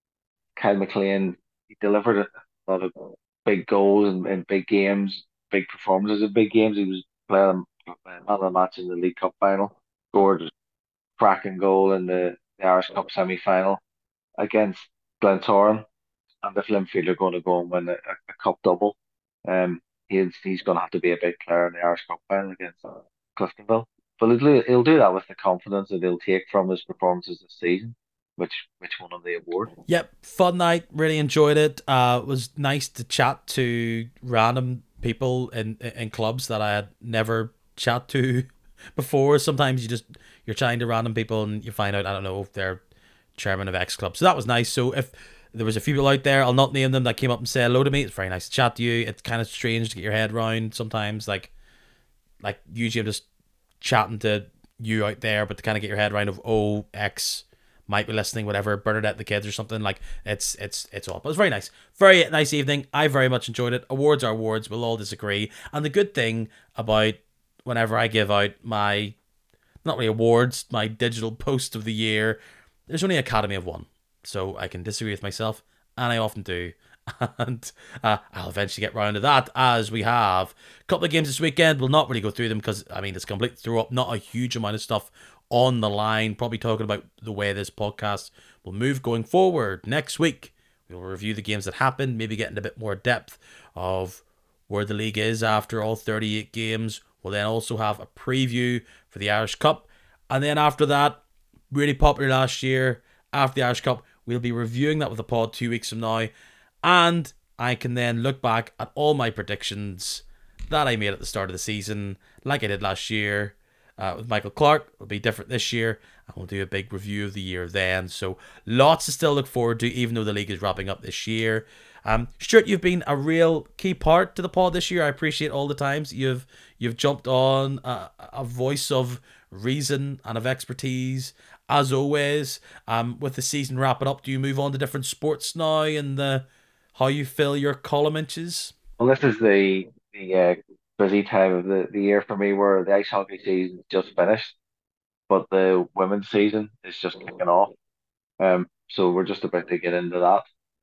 Kyle McLean, he delivered a lot of big goals in, in big games, big performances in big games. He was playing man of the match in the League Cup final, scored a cracking goal in the, the Irish Cup semi final against Glentoran. And if Linfield are going to go and win a, a cup double, um, he's he's going to have to be a big player in the Irish Cup final against uh, Cliftonville. But he'll do, he'll do that with the confidence that he'll take from his performances this season, which which won him the award. Yep, fun night. Really enjoyed it. Uh, it was nice to chat to random people in in clubs that I had never chat to before. Sometimes you just you're chatting to random people and you find out, I don't know, if they're chairman of X club. So that was nice. So if there was a few people out there, I'll not name them, that came up and said hello to me. It's very nice to chat to you. It's kind of strange to get your head around sometimes. Like, like usually I'm just chatting to you out there, but to kind of get your head around of, oh, X might be listening, whatever, Bernadette the kids or something. Like, it's it's it's all. But it was very nice. Very nice evening. I very much enjoyed it. Awards are awards. We'll all disagree. And the good thing about whenever I give out my, not really awards, my digital post of the year, there's only Academy of one. So I can disagree with myself, and I often do. And uh, I'll eventually get round to that, as we have a couple of games this weekend. We'll not really go through them because, I mean, it's complete throw up. Not a huge amount of stuff on the line. Probably talking about the way this podcast will move going forward. Next week, we'll review the games that happened, maybe get into a bit more depth of where the league is after all thirty-eight games. We'll then also have a preview for the Irish Cup. And then after that, really popular last year, after the Irish Cup, we'll be reviewing that with a pod two weeks from now. And I can then look back at all my predictions that I made at the start of the season, like I did last year uh, with Michael Clark. It'll be different this year, and we'll do a big review of the year then. So lots to still look forward to, even though the league is wrapping up this year. Um, Stuart, you've been a real key part to the pod this year. I appreciate all the times you've you've jumped on a, a voice of reason and of expertise. As always, um, with the season wrapping up, do you move on to different sports now and the how you fill your column inches? Well, this is the the uh, busy time of the, the year for me, where the ice hockey season just finished, but the women's season is just kicking off. Um, so we're just about to get into that,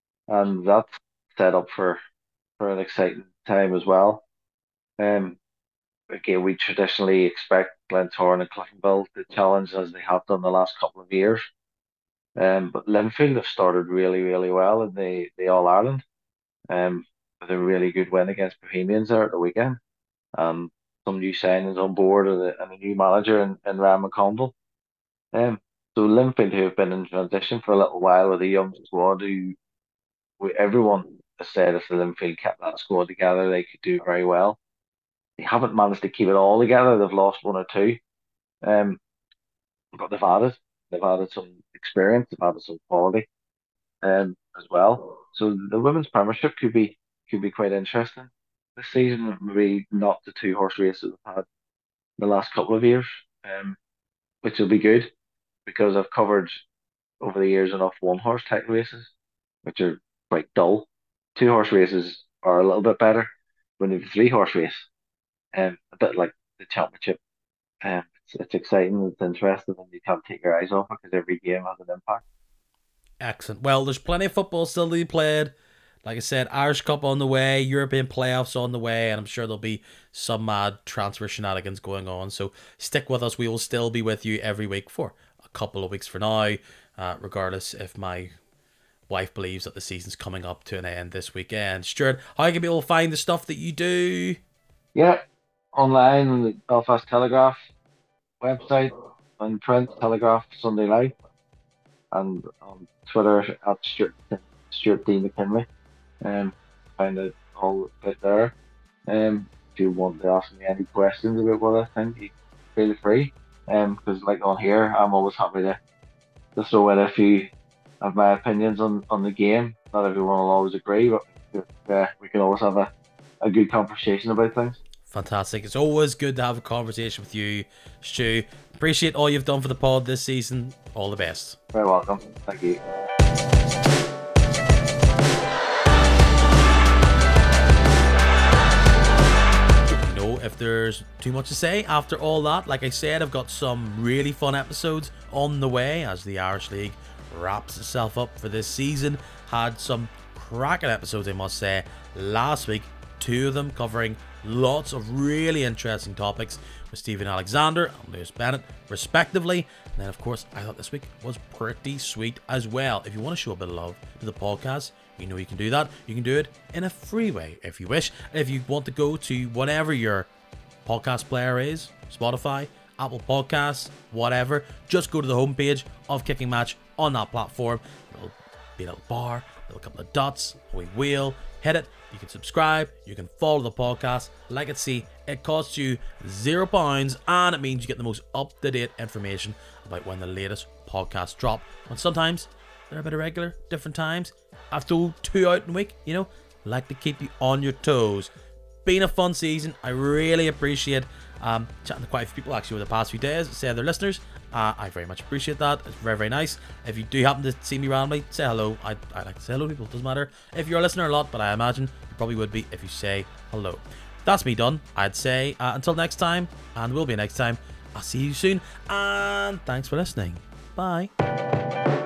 and that's set up for for an exciting time as well. Um, again, we traditionally expect Glentoran and Cliftonville to challenge as they have done the last couple of years. Um, but Linfield have started really, really well in the, the All Ireland. Um, with a really good win against Bohemians there at the weekend. Um, some new signings on board and a, and a new manager in, in Ryan McConville. Um, so Linfield, who have been in transition for a little while with a young squad, who we, everyone has said if the Linfield kept that squad together, they could do very well. They haven't managed to keep it all together. They've lost one or two. Um, but they've added. They've added some experience. They've added some quality. Um, as well. So the women's premiership could be could be quite interesting this season. Maybe not the two horse races we've had the last couple of years, um, which will be good because I've covered over the years enough one horse type races, which are quite dull. Two horse races are a little bit better. When you have a three horse race, um, a bit like the championship. Um, it's, it's exciting, it's interesting, and you can't take your eyes off it because every game has an impact. Excellent. Well, there's plenty of football still to be played. Like I said, Irish Cup on the way, European playoffs on the way, and I'm sure there'll be some mad transfer shenanigans going on. So stick with us. We will still be with you every week for a couple of weeks for now, uh, regardless if my wife believes that the season's coming up to an end this weekend. Stuart, how can people find the stuff that you do? Yeah, online on the Belfast Telegraph website, on print, Telegraph, Sunday Life, and on Twitter at Stuart, Stuart D. McKinley. Um, find it all out there. Um, if you want to ask me any questions about what I think, you feel free. Um, because like on here, I'm always happy to, to throw in a few of my opinions on, on the game. Not everyone will always agree, but uh, we can always have a, a good conversation about things. Fantastic. It's always good to have a conversation with you, Stu. Appreciate all you've done for the pod this season. All the best. Very welcome. Thank you. If there's too much to say after all that, like I said, I've got some really fun episodes on the way as the Irish League wraps itself up for this season. Had some cracking episodes, I must say, last week. Two of them covering lots of really interesting topics with Stephen Alexander and Lewis Bennett, respectively. And then, of course, I thought this week was pretty sweet as well. If you want to show a bit of love to the podcast, you know you can do that. You can do it in a free way if you wish. If you want to go to whatever your podcast player is, Spotify, Apple Podcasts, whatever, just go to the homepage of Kicking Match on that platform. It'll be a little bar, a little couple of dots, a wee wheel, hit it. You can subscribe, you can follow the podcast. Like it, see, it costs you zero pounds, and it means you get the most up-to-date information about when the latest podcasts drop. And sometimes they're a bit irregular, different times. I throw two out in a week, you know, like to keep you on your toes. Been a fun season. I really appreciate um, chatting to quite a few people actually over the past few days. Say they're listeners. Uh, I very much appreciate that. It's very, very nice. If you do happen to see me randomly, say hello. I, I like to say hello to people. It doesn't matter if you're a listener or not, but I imagine you probably would be if you say hello. That's me done. I'd say uh, until next time, and will be next time. I'll see you soon, and thanks for listening. Bye.